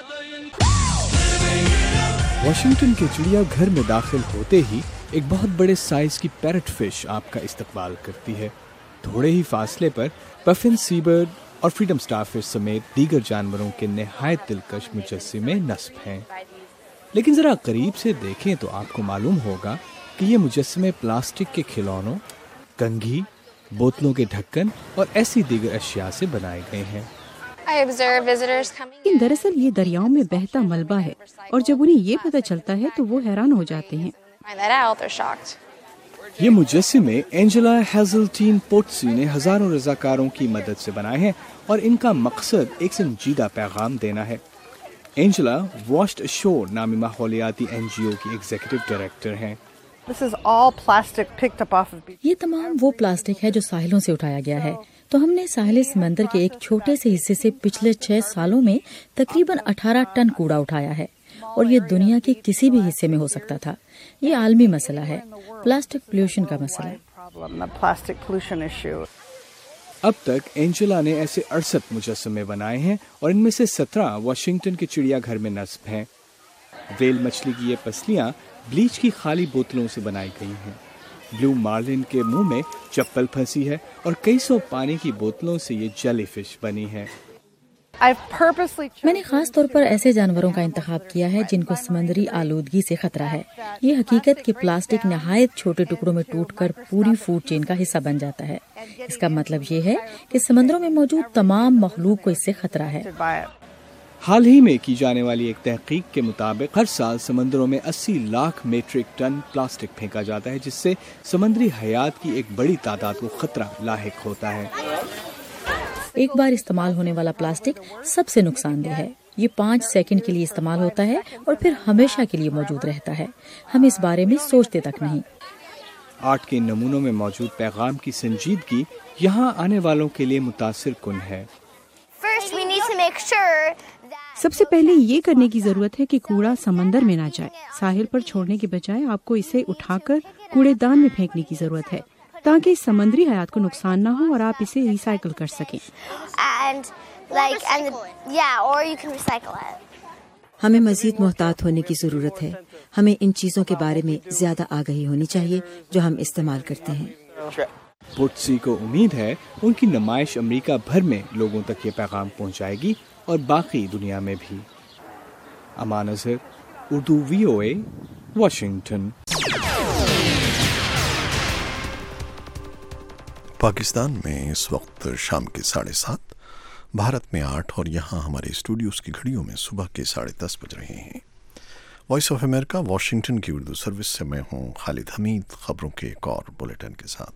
Washington کے چڑیا گھر میں داخل ہوتے ہی ایک بہت بڑے سائز کی پیرٹ فش آپ کا استقبال کرتی ہے۔ تھوڑے ہی فاصلے پر پفن سی برڈ اور فریڈم اسٹار فش سمیت دیگر جانوروں کے نہایت دلکش مجسمے نصب ہیں، لیکن ذرا قریب سے دیکھیں تو آپ کو معلوم ہوگا کہ یہ مجسمے پلاسٹک کے کھلونوں، کنگھی، بوتلوں کے ڈھکن اور ایسی دیگر اشیاء سے بنائے گئے ہیں۔ لیکن دراصل یہ دریاؤں میں بہتا ملبہ ہے اور جب انہیں یہ پتہ چلتا ہے تو وہ حیران ہو جاتے ہیں۔ یہ مجسمے اینجلا ہیزلٹین پوٹسی نے ہزاروں رضاکاروں کی مدد سے بنائے ہیں اور ان کا مقصد ایک سنجیدہ پیغام دینا ہے۔ اینجلا واشڈ شور نامی ماحولیاتی این جی او کی ایگزیکٹو ڈائریکٹر ہیں۔ یہ تمام وہ پلاسٹک ہے جو ساحلوں سے اٹھایا گیا ہے، تو ہم نے ساحل سمندر کے ایک چھوٹے سے حصے سے پچھلے چھ سالوں میں تقریباً اٹھارہ ٹن کوڑا اٹھایا ہے، اور یہ دنیا کے کسی بھی حصے میں ہو سکتا تھا۔ یہ عالمی مسئلہ ہے، پلاسٹک پولوشن کا مسئلہ۔ اب تک اینجلا نے ایسے اڑسٹھ مجسمے بنائے ہیں اور ان میں سے سترہ واشنگٹن کے چڑیا گھر میں نصب ہیں۔ ویل مچھلی کی یہ پسلیاں بلیچ کی خالی بوتلوں سے بنائی گئی ہیں۔ بلو مارلن کے منہ میں چپل پھنسی ہے اور کئی سو پانی کی بوتلوں سے یہ جیلی فش بنی ہے۔ میں نے خاص طور پر ایسے جانوروں کا انتخاب کیا ہے جن کو سمندری آلودگی سے خطرہ ہے۔ یہ حقیقت کہ پلاسٹک نہایت چھوٹے ٹکڑوں میں ٹوٹ کر پوری فوڈ چین کا حصہ بن جاتا ہے۔ اس کا مطلب یہ ہے کہ سمندروں میں موجود تمام مخلوق کو اس سے خطرہ ہے۔ حال ہی میں کی جانے والی ایک تحقیق کے مطابق ہر سال سمندروں میں اسی لاکھ میٹرک ٹن پلاسٹک پھینکا جاتا ہے، جس سے سمندری حیات کی ایک بڑی تعداد کو خطرہ لاحق ہوتا ہے۔ ایک بار استعمال ہونے والا پلاسٹک سب سے نقصان دہ ہے۔ یہ پانچ سیکنڈ کے لیے استعمال ہوتا ہے اور پھر ہمیشہ کے لیے موجود رہتا ہے۔ ہم اس بارے میں سوچتے تک نہیں۔ آرٹ کے نمونوں میں موجود پیغام کی سنجیدگی یہاں آنے والوں کے لیے متاثر کن ہے۔ سب سے پہلے یہ کرنے کی ضرورت ہے کہ کوڑا سمندر میں نہ جائے۔ ساحل پر چھوڑنے کے بجائے آپ کو اسے اٹھا کر کوڑے دان میں پھینکنے کی ضرورت ہے تاکہ سمندری حیات کو نقصان نہ ہو اور آپ اسے ریسائیکل کر سکیں۔ ہمیں مزید محتاط ہونے کی ضرورت ہے۔ ہمیں ان چیزوں کے بارے میں زیادہ آگاہی ہونی چاہیے جو ہم استعمال کرتے ہیں۔ پوٹسی کو امید ہے ان کی نمائش امریکہ بھر میں لوگوں تک یہ پیغام پہنچائے گی اور باقی دنیا میں بھی۔ Aman Azhar, Urdu V O A, Washington. Pakistan میں اس وقت شام کے ساڑھے سات، بھارت میں آٹھ اور یہاں ہمارے اسٹوڈیوز کی گھڑیوں میں صبح کے ساڑھے دس بج رہے ہیں۔ وائس آف امریکہ واشنگٹن کی اردو سروس سے میں ہوں خالد حمید، خبروں کے ایک اور بلیٹن کے ساتھ۔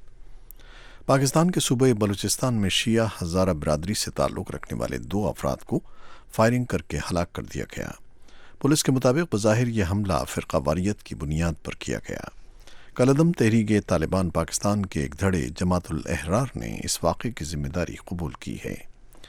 پاکستان کے صوبے بلوچستان میں شیعہ ہزارہ برادری سے تعلق رکھنے والے دو افراد کو فائرنگ کر کے ہلاک کر دیا گیا۔ پولیس کے مطابق بظاہر یہ حملہ فرقہ واریت کی بنیاد پر کیا گیا۔ کالعدم تحریک طالبان پاکستان کے ایک دھڑے جماعت الاحرار نے اس واقعے کی ذمہ داری قبول کی ہے۔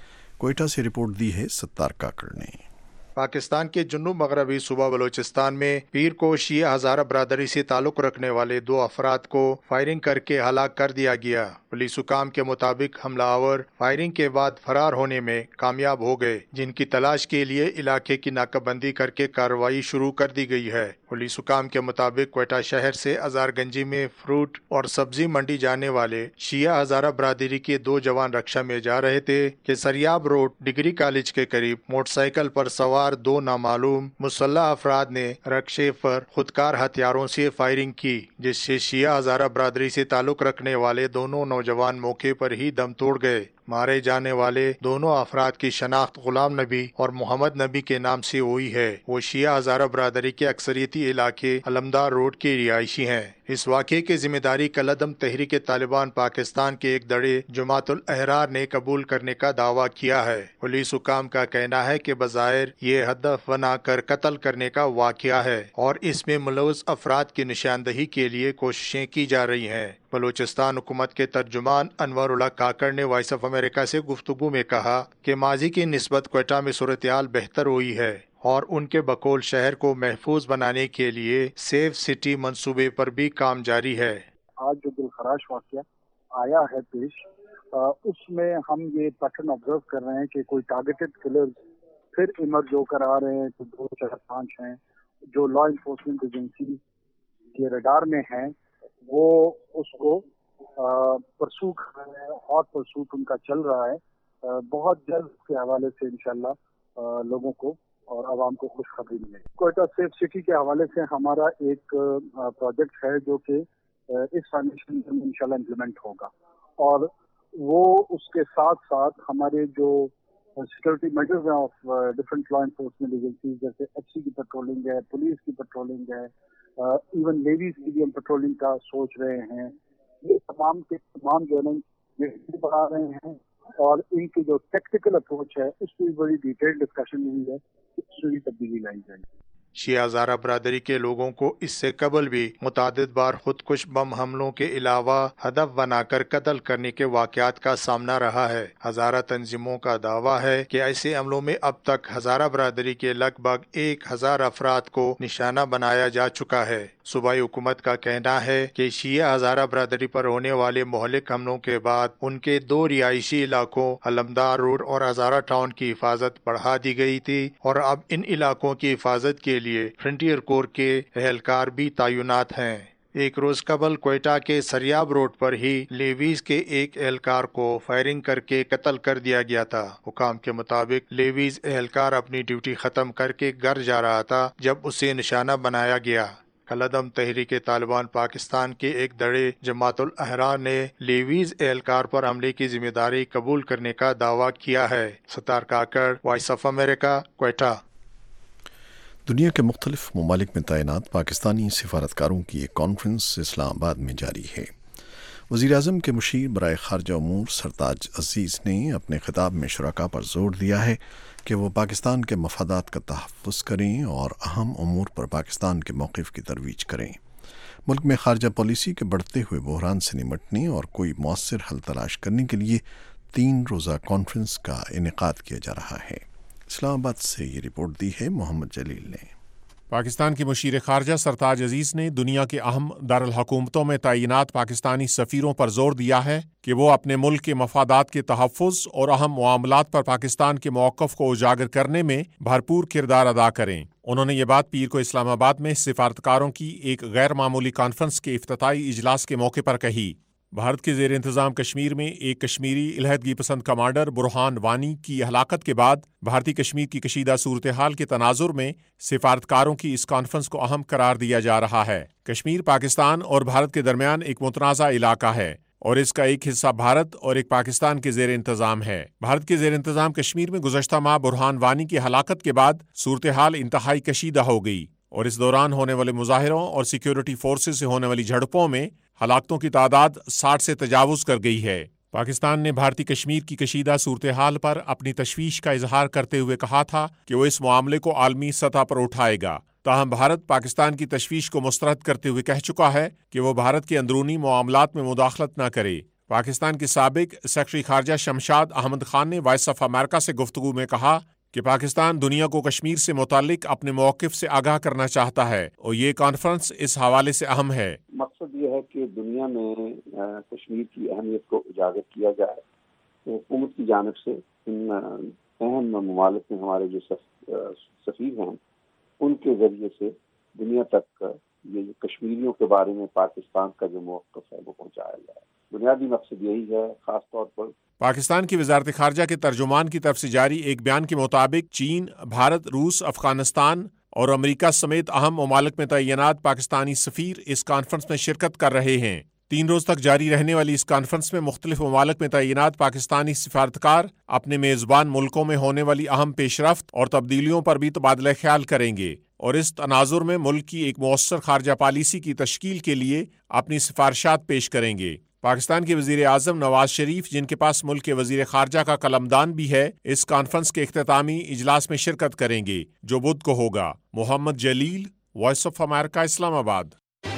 کوئٹہ سے رپورٹ دی ہے ستار کاکڑ نے۔ پاکستان کے جنوب مغربی صوبہ بلوچستان میں پیر کو شیعہ ہزارہ برادری سے تعلق رکھنے والے دو افراد کو فائرنگ کر کے ہلاک کر دیا گیا۔ پولیس حکام کے مطابق حملہ آور فائرنگ کے بعد فرار ہونے میں کامیاب ہو گئے، جن کی تلاش کے لیے علاقے کی ناکہ بندی کر کے کارروائی شروع کر دی گئی ہے۔ پولیس حکام کے مطابق کوئٹہ شہر سے ہزار گنجی میں فروٹ اور سبزی منڈی جانے والے شیعہ ہزارہ برادری کے دو جوان رکشہ میں جا رہے تھے کہ سریاب روڈ ڈگری کالج کے قریب موٹر سائیکل پر سوار دو نامعلوم مسلح افراد نے رکشے پر خودکار ہتھیاروں سے فائرنگ کی، جس سے شیعہ ہزارہ برادری سے تعلق رکھنے والے دونوں نوجوان موقع پر ہی دم توڑ گئے۔ مارے جانے والے دونوں افراد کی شناخت غلام نبی اور محمد نبی کے نام سے ہوئی ہے۔ وہ شیعہ ہزارہ برادری کے اکثریتی علاقے علمدار روڈ کے رہائشی ہیں۔ اس واقعے کی ذمہ داری کالعدم تحریک طالبان پاکستان کے ایک دھڑے جماعت الاحرار نے قبول کرنے کا دعویٰ کیا ہے۔ پولیس حکام کا کہنا ہے کہ بظاہر یہ ہدف بنا کر قتل کرنے کا واقعہ ہے اور اس میں ملوث افراد کی نشاندہی کے لیے کوششیں کی جا رہی ہیں۔ بلوچستان حکومت کے ترجمان انور اللہ کاکڑ نے وائس آف امریکہ سے گفتگو میں کہا کہ ماضی کی نسبت کوئٹہ میں صورتحال بہتر ہوئی ہے اور ان کے بقول شہر کو محفوظ بنانے کے لیے سیف سٹی منصوبے پر بھی کام جاری ہے۔ آج جو دلخراش واقعہ آیا ہے پیش، اس میں ہم یہ پیٹرن آبزرو کر رہے ہیں کہ کوئی ٹارگیٹڈ کلرز پھر ایمرج ہو کر آ رہے ہیں، تو دو چار پانچ ہیں جو لا انفورسمنٹ ایجنسی کے ریڈار میں ہیں، وہ اس کو پرسو کر رہے ہیں اور پرسوٹ ان کا چل رہا ہے۔ بہت جلد کے حوالے سے انشاءاللہ لوگوں کو اور عوام کو خوشخبری ملے۔ کوئٹہ سیف سٹی کے حوالے سے ہمارا ایک پروجیکٹ ہے جو کہ اس فائنینشیل ایئر میں انشاءاللہ امپلیمنٹ ہوگا، اور وہ اس کے ساتھ ساتھ ہمارے جو سیکورٹی میجرز ہیں of different law enforcement agencies, جیسے ایف سی کی پیٹرولنگ ہے، پولیس کی پیٹرولنگ ہے، ایون لیویز کی بھی ہم پیٹرولنگ کا سوچ رہے ہیں۔ یہ تمام کے تمام جو ہے یہ بڑھا رہے ہیں، اور ان کی جو ٹیکٹیکل اپروچ ہے اس کی بڑی ڈیٹیل ڈسکشن ہوئی ہے، اس میں بھی تبدیلی لائی جائے گی۔ شیعہ ہزارہ برادری کے لوگوں کو اس سے قبل بھی متعدد بار خودکش بم حملوں کے علاوہ ہدف بنا کر قتل کرنے کے واقعات کا سامنا رہا ہے۔ ہزارہ تنظیموں کا دعویٰ ہے کہ ایسے حملوں میں اب تک ہزارہ برادری کے لگ بھگ ایک ہزار افراد کو نشانہ بنایا جا چکا ہے۔ صوبائی حکومت کا کہنا ہے کہ شیعہ ہزارہ برادری پر ہونے والے مہلک حملوں کے بعد ان کے دو رہائشی علاقوں علمدار روڈ اور ہزارہ ٹاؤن کی حفاظت بڑھا دی گئی تھی، اور اب ان علاقوں کی حفاظت کے لیے فرنٹیئر کور کے اہلکار بھی تعینات ہیں۔ ایک روز قبل کوئٹہ کے سریاب روڈ پر ہی لیویز کے ایک اہلکار کو فائرنگ کر کے قتل کر دیا گیا تھا۔ حکام کے مطابق لیویز اہلکار اپنی ڈیوٹی ختم کر کے گھر جا رہا تھا جب اسے نشانہ بنایا گیا۔ کالعدم تحریک طالبان پاکستان کے ایک دڑے جماعت الاحرار نے لیویز اہلکار پر حملے کی ذمہ داری قبول کرنے کا دعویٰ کیا ہے۔ Sattar Kakar, voice of America, Quetta. دنیا کے مختلف ممالک میں تعینات پاکستانی سفارتکاروں کی ایک کانفرنس اسلام آباد میں جاری ہے۔ وزیر اعظم کے مشیر برائے خارجہ امور سرتاج عزیز نے اپنے خطاب میں شرکاء پر زور دیا ہے کہ وہ پاکستان کے مفادات کا تحفظ کریں اور اہم امور پر پاکستان کے موقف کی ترویج کریں۔ ملک میں خارجہ پالیسی کے بڑھتے ہوئے بحران سے نمٹنے اور کوئی مؤثر حل تلاش کرنے کے لیے تین روزہ کانفرنس کا انعقاد کیا جا رہا ہے۔ اسلام آباد سے یہ رپورٹ دی ہے محمد جلیل نے۔ پاکستان کے مشیر خارجہ سرتاج عزیز نے دنیا کے اہم دارالحکومتوں میں تعینات پاکستانی سفیروں پر زور دیا ہے کہ وہ اپنے ملک کے مفادات کے تحفظ اور اہم معاملات پر پاکستان کے موقف کو اجاگر کرنے میں بھرپور کردار ادا کریں۔ انہوں نے یہ بات پیر کو اسلام آباد میں سفارتکاروں کی ایک غیر معمولی کانفرنس کے افتتاحی اجلاس کے موقع پر کہی۔ بھارت کے زیر انتظام کشمیر میں ایک کشمیری علیحدگی پسند کمانڈر برہان وانی کی ہلاکت کے بعد بھارتی کشمیر کی کشیدہ صورتحال کے تناظر میں سفارتکاروں کی اس کانفرنس کو اہم قرار دیا جا رہا ہے۔ کشمیر پاکستان اور بھارت کے درمیان ایک متنازع علاقہ ہے اور اس کا ایک حصہ بھارت اور ایک پاکستان کے زیر انتظام ہے۔ بھارت کے زیر انتظام کشمیر میں گزشتہ ماہ برہان وانی کی ہلاکت کے بعد صورتحال انتہائی کشیدہ ہو گئی اور اس دوران ہونے والے مظاہروں اور سیکیورٹی فورسز سے ہونے والی جھڑپوں میں ہلاکتوں کی تعداد ساٹھ سے تجاوز کر گئی ہے۔ پاکستان نے بھارتی کشمیر کی کشیدہ صورتحال پر اپنی تشویش کا اظہار کرتے ہوئے کہا تھا کہ وہ اس معاملے کو عالمی سطح پر اٹھائے گا۔ تاہم بھارت پاکستان کی تشویش کو مسترد کرتے ہوئے کہہ چکا ہے کہ وہ بھارت کے اندرونی معاملات میں مداخلت نہ کرے۔ پاکستان کے سابق سیکرٹری خارجہ شمشاد احمد خان نے وائس آف امریکہ سے گفتگو میں کہا کہ پاکستان دنیا کو کشمیر سے متعلق اپنے موقف سے آگاہ کرنا چاہتا ہے اور یہ کانفرنس اس حوالے سے اہم ہے۔ مقصد یہ ہے کہ دنیا میں کشمیر کی اہمیت کو اجاگر کیا جائے۔ حکومت کی جانب سے ان اہم ممالک میں ہمارے جو سفیر ہیں ان کے ذریعے سے دنیا تک یہ کشمیریوں کے بارے میں پاکستان کا جو موقف ہے وہ پہنچایا جائے۔ بنیادی مقصد یہی ہے۔ خاص طور پر پاکستان کی وزارت خارجہ کے ترجمان کی طرف سے جاری ایک بیان کے مطابق چین، بھارت، روس، افغانستان اور امریکہ سمیت اہم ممالک میں تعینات پاکستانی سفیر اس کانفرنس میں شرکت کر رہے ہیں۔ تین روز تک جاری رہنے والی اس کانفرنس میں مختلف ممالک میں تعینات پاکستانی سفارتکار اپنے میزبان ملکوں میں ہونے والی اہم پیش رفت اور تبدیلیوں پر بھی تبادلہ خیال کریں گے اور اس تناظر میں ملک کی ایک مؤثر خارجہ پالیسی کی تشکیل کے لیے اپنی سفارشات پیش کریں گے۔ پاکستان کے وزیر اعظم نواز شریف، جن کے پاس ملک کے وزیر خارجہ کا قلمدان بھی ہے، اس کانفرنس کے اختتامی اجلاس میں شرکت کریں گے جو بدھ کو ہوگا۔ محمد جلیل، وائس آف امریکہ، اسلام آباد۔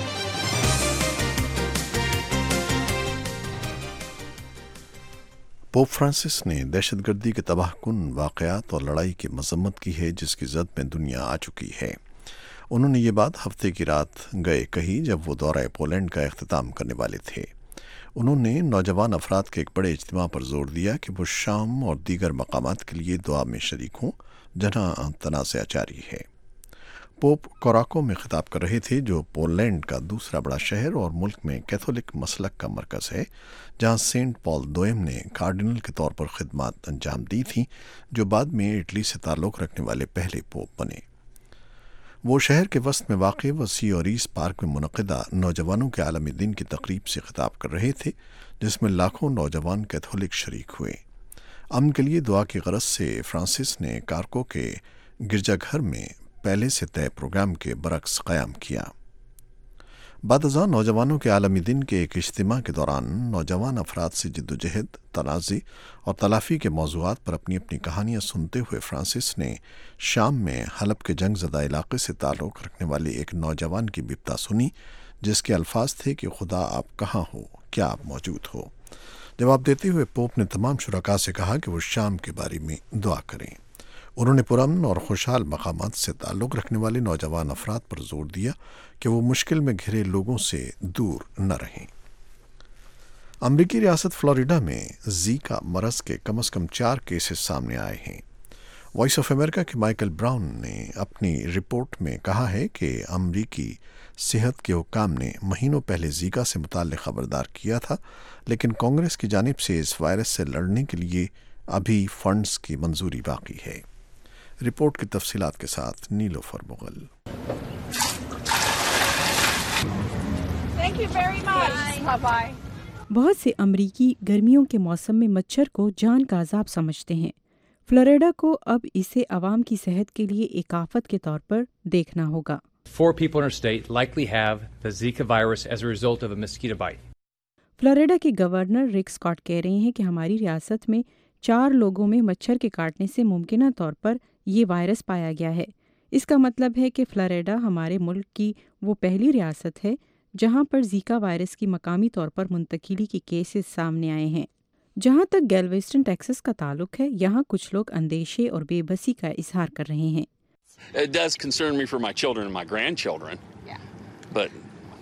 پوپ فرانسس نے دہشت گردی کے تباہ کن واقعات اور لڑائی کی مذمت کی ہے جس کی زد میں دنیا آ چکی ہے۔ انہوں نے یہ بات ہفتے کی رات گئے کہی جب وہ دورہ پولینڈ کا اختتام کرنے والے تھے۔ انہوں نے نوجوان افراد کے ایک بڑے اجتماع پر زور دیا کہ وہ شام اور دیگر مقامات کے لیے دعا میں شریک ہوں جہاں تنازع جاری ہے۔ پوپ کوراکو میں خطاب کر رہے تھے جو پولینڈ کا دوسرا بڑا شہر اور ملک میں کیتھولک مسلک کا مرکز ہے، جہاں سینٹ پال دوئم نے کارڈینل کے طور پر خدمات انجام دی تھیں، جو بعد میں اٹلی سے تعلق رکھنے والے پہلے پوپ بنے۔ وہ شہر کے وسط میں واقع وسیع اور ایس پارک میں منعقدہ نوجوانوں کے عالمی دن کی تقریب سے خطاب کر رہے تھے، جس میں لاکھوں نوجوان کیتھولک شریک ہوئے۔ امن کے لیے دعا کی غرض سے فرانسس نے کارکو کے گرجا گھر میں پہلے سے طے پروگرام کے برعکس قیام کیا۔ بعد ازاں نوجوانوں کے عالمی دن کے ایک اجتماع کے دوران نوجوان افراد سے جدوجہد، تنازع اور تلافی کے موضوعات پر اپنی اپنی کہانیاں سنتے ہوئے فرانسس نے شام میں حلب کے جنگ زدہ علاقے سے تعلق رکھنے والے ایک نوجوان کی بپتا سنی، جس کے الفاظ تھے کہ خدا آپ کہاں ہو، کیا آپ موجود ہو۔ جواب دیتے ہوئے پوپ نے تمام شرکاء سے کہا کہ وہ شام کے بارے میں دعا کریں۔ انہوں نے پرامن اور خوشحال مقامات سے تعلق رکھنے والے نوجوان افراد پر زور دیا کہ وہ مشکل میں گھرے لوگوں سے دور نہ رہیں۔ امریکی ریاست فلوریڈا میں زیکا مرض کے کم از کم چار کیسز سامنے آئے ہیں۔ وائس آف امریکہ کے مائیکل براؤن نے اپنی رپورٹ میں کہا ہے کہ امریکی صحت کے حکام نے مہینوں پہلے زیکا سے متعلق خبردار کیا تھا، لیکن کانگریس کی جانب سے اس وائرس سے لڑنے کے لیے ابھی فنڈز کی منظوری باقی ہے۔ رپورٹ کی تفصیلات کے ساتھ نیلوفر Mughal. Thank you very much. Bye bye. बहुत से अमरीकी गर्मियों के मौसम में मच्छर को जान का अजाब समझते हैं। फ्लोरिडा को अब इसे आवाम की सेहत के लिए एक आफत के तौर पर देखना होगा। Four people in our state likely have the Zika virus as a result of a mosquito bite. Florida के गवर्नर रिक स्कॉट कह रहे हैं कि हमारी रियासत में चार लोगों में मच्छर के काटने से मुमकिना तौर पर ये वायरस पाया गया है। इसका मतलब है कि फ्लोरिडा हमारे मुल्क की वो पहली रियासत है जहां पर जीका वायरस की मकामी तौर पर मुंतकिली के केसेस सामने आए हैं। जहां तक गैल्वेस्टन टेक्सास का ताल्लुक है, यहाँ कुछ लोग अंदेशे और बेबसी का इजहार कर रहे हैं। It does concern me for my children and my grandchildren. Yeah. But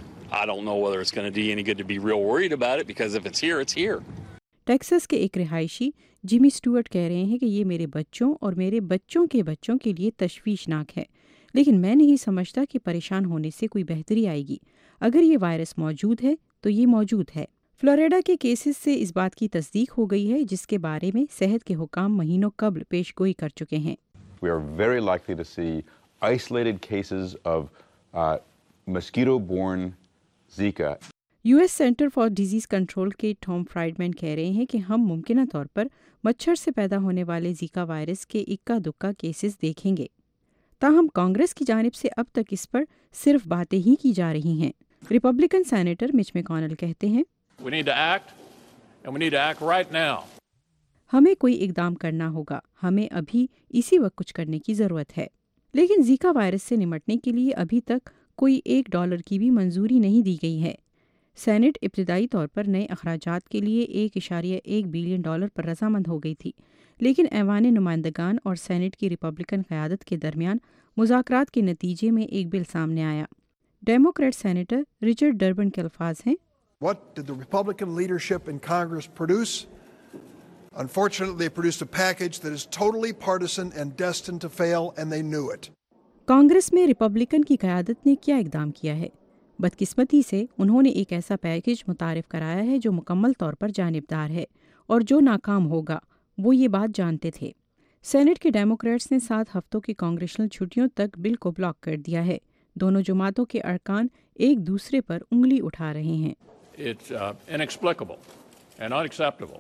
I don't know whether it's going to do any good to be real worried about it because if it's here, it's here. Texas के एक रिहायशी Jimmy Stuart कह रहे हैं कि ये मेरे बच्चों और मेरे बच्चों के बच्चों के लिए तशवीशनाक है, लेकिन मैं नहीं समझता कि परेशान होने से कोई बेहतरी आएगी। अगर ये वायरस मौजूद है तो ये मौजूद है। फ्लोरिडा के केसेस से इस बात की तस्दीक हो गई है जिसके बारे में सेहत के हुकाम महीनों कबल पेशगोई कर चुके हैं। We are very likely to see isolated cases of uh, mosquito-borne Zika. US center for disease control के टॉम फ्राइडमैन कह रहे हैं कि हम मुमकिना तौर पर मच्छर से पैदा होने वाले जीका वायरस के इक्का दुक्का केसेस देखेंगे। ताहम कांग्रेस की जानिब से अब तक इस पर सिर्फ बातें ही की जा रही हैं। रिपब्लिकन सेनेटर मिच मैकॉनल कहते हैं, We need to act, and we need to act right now. हमें कोई इकदाम करना होगा, हमें अभी इसी वक्त कुछ करने की ज़रूरत है। लेकिन जीका वायरस से निमटने के लिए अभी तक कोई एक डॉलर की भी मंजूरी नहीं दी गई है। सेनेट इब्तदाई तौर पर नए अखराजात के लिए एक इशारिया एक बिलियन डॉलर पर रजामंद हो गई थी, लेकिन ऐवान नुमाइंदगान और सेनेट की रिपब्लिकन क़यादत के दरमियान मुज़ाकरात के नतीजे में एक बिल सामने आया। डेमोक्रेट सेनेटर रिचर्ड डर्बन के अल्फाज हैं, What did the Republican leadership in Congress produce? Unfortunately, they produced a package that is totally partisan and destined to fail, and they knew it. Congress में रिपब्लिकन की क़यादत ने क्या इक़दाम किया है? बदकिस्मती से उन्होंने एक ऐसा पैकेज मुतारिफ कराया है जो मुकम्मल तौर पर जानिबदार है और जो नाकाम होगा, वो ये बात जानते थे। सेनेट के डेमोक्रेट्स ने सात हफ्तों की कांग्रेशनल छुट्टियों तक बिल को ब्लॉक कर दिया है। दोनों जमातों के अरकान एक दूसरे पर उंगली उठा रहे हैं। It's uh, inexplicable and unacceptable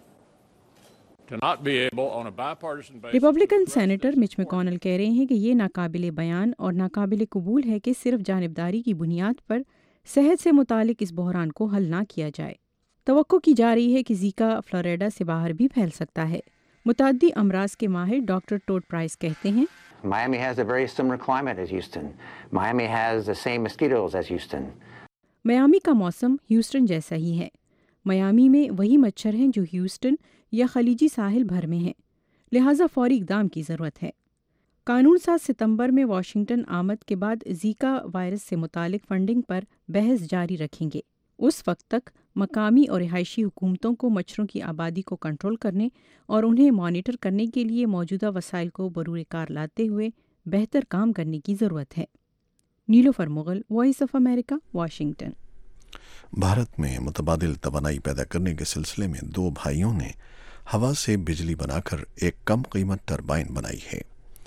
to not be able on a bipartisan basis. Republican senator Mitch McConnell कह रहे हैं कि ये नाकाबिले बयान और नाकाबिले कबूल है कि सिर्फ जानिबदारी की बुनियाद पर सेहत से मुतालिक इस बहरान को हल ना किया जाए। तवक्को की जा रही है कि जीका फ्लोरिडा से बाहर भी फैल सकता है। मुताद्दी अमराज के माहिर डॉक्टर टोड प्राइस कहते हैं, Miami has a very similar climate as Houston. Miami has the same mosquitoes as Houston. Miami का मौसम ह्यूस्टन जैसा ही है। मियामी में वही मच्छर हैं जो ह्यूस्टन या खलीजी साहिल भर में हैं, लिहाजा फौरी इक़दाम की ज़रूरत है। कानून साज सितंबर में वाशिंगटन आमद के बाद जीका वायरस से मुतालिक फंडिंग पर बहस जारी रखेंगे। उस वक्त तक मकामी और रिहायशी हुकूमतों को मच्छरों की आबादी को कंट्रोल करने और उन्हें मॉनिटर करने के लिए मौजूदा वसाइल को बरूर कार लाते हुए बेहतर काम करने की ज़रूरत है। Nilofar Mughal, voice of America, Washington. Bharat में मुतबादिल तवानाई पैदा करने के सिलसिले में दो भाइयों ने हवा से बिजली बनाकर एक कम कीमत टरबाइन बनाई है।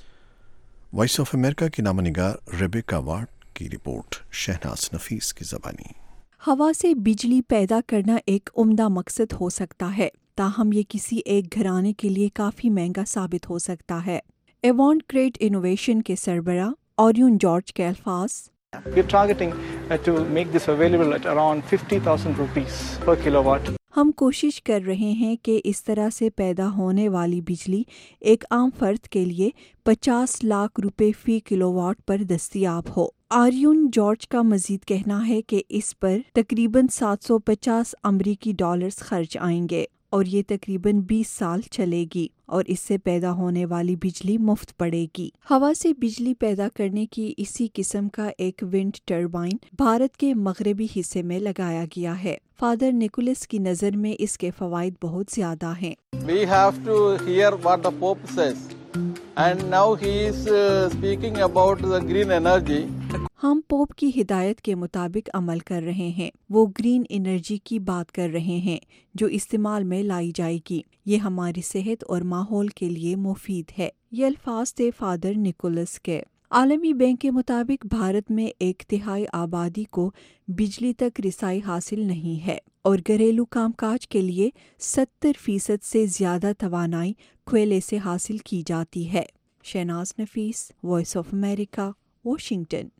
वॉइस ऑफ अमेरिका की नामनिगार रेबेका वार्ड की रिपोर्ट, शहनाज नफीस की ज़बानी। हवा से बिजली पैदा करना एक उम्दा मकसद हो सकता है, ताहम ये किसी एक घराने के लिए काफ़ी महंगा साबित हो सकता है। एवॉन क्रेट इनोवेशन के सरबरा ऑरियन जॉर्ज के अल्फाज, We're targeting uh, to make this available at around fifty thousand rupees per kilowatt. हम कोशिश कर रहे हैं कि इस तरह से पैदा होने वाली बिजली एक आम फर्द के लिए पचास लाख रुपए फी किलोवाट पर दस्तयाब हो। आर्यन जॉर्ज का मजीद कहना है कि इस पर तकरीबन सात सौ पचास अमरीकी डॉलर्स खर्च आएंगे और ये तकरीबन बीस साल चलेगी और इससे पैदा होने वाली बिजली मुफ्त पड़ेगी। हवा से बिजली पैदा करने की इसी किस्म का एक विंड टरबाइन भारत के मगरबी हिस्से में लगाया गया है। फादर निकोलस की नज़र में इसके फवाइद बहुत ज्यादा हैं। We have to hear what the Pope says, and now he is uh, speaking about the green energy. हम पोप की हिदायत के मुताबिक अमल कर रहे हैं। वो ग्रीन एनर्जी की बात कर रहे हैं जो इस्तेमाल में लाई जाएगी। ये हमारी सेहत और माहौल के लिए मुफीद है। ये अल्फाज थे फादर निकोलस के। आलमी बैंक के मुताबिक भारत में एक तिहाई आबादी को बिजली तक रिसाई हासिल नहीं है और घरेलू कामकाज के लिए सत्तर फीसद से ज़्यादा तवानाई कोयले से हासिल की जाती है। Shahnaz Nafees, voice of America, Washington.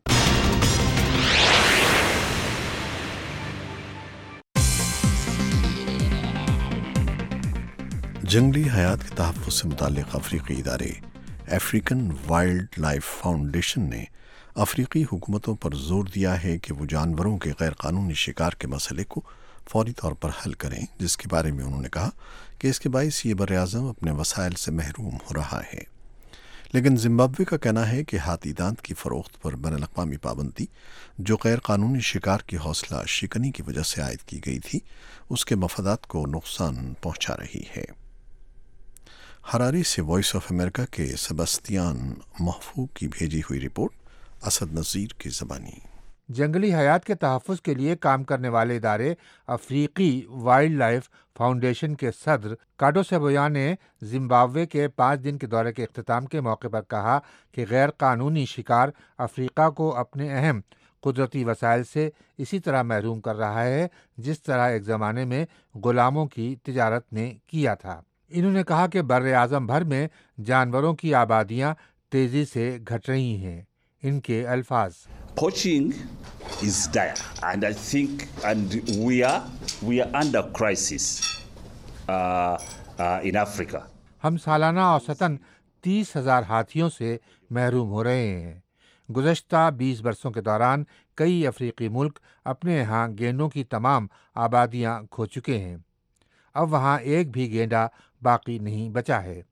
जंगली हयात के तहफ़्फ़ुज़ से मुताल्लिक़ अफ्रीकी इदारे अफ्रीकन वाइल्ड लाइफ फाउंडेशन ने अफ्रीकी हुकूमतों पर जोर दिया है कि वो जानवरों के गैर कानूनी शिकार के मसले को फौरी तौर पर हल करें, जिसके बारे में उन्होंने कहा कि इसके बायस ये बर्र-ए-आज़म अपने वसाइल से महरूम हो रहा है। लेकिन जिम्बाब्वे का कहना है कि हाथी दांत की फ़रोख्त पर बैनुल-अक़वामी पाबंदी, जो गैर कानूनी शिकार की हौसला शिकनी की वजह से आयद की गई थी, उसके मफादात को नुकसान पहुँचा रही है। हरारी से वॉइस ऑफ अमेरिका के सेबस्तियान महफूज की भेजी हुई रिपोर्ट, असद नज़ीर की ज़बानी। जंगली हयात के तहफ़्फ़ुज़ के लिए काम करने वाले इदारे अफ्रीकी वाइल्ड लाइफ फाउंडेशन के सदर काडो सेबोया ने जिम्बाब्वे के पाँच दिन के दौरे के इख्तिताम के मौके पर कहा कि गैर कानूनी शिकार अफ्रीका को अपने अहम कुदरती वसाइल से इसी तरह महरूम कर रहा है जिस तरह एक ज़माने में ग़ुलामों की तिजारत ने किया था। इन्होंने कहा कि बर्र-ए-आज़म भर में जानवरों की आबादियाँ तेज़ी से घट रही हैं। इनके अल्फाज, Poaching is dire, and I think, and we are we are under crisis uh, uh, in Africa. हम सालाना औसतन तीस हजार हाथियों से महरूम हो रहे हैं। गुज़श्ता बीस बरसों के दौरान कई अफ्रीकी मुल्क अपने यहाँ गेंडों की तमाम आबादियाँ खो चुके हैं। अब वहाँ एक भी गेंडा बाकी नहीं बचा है।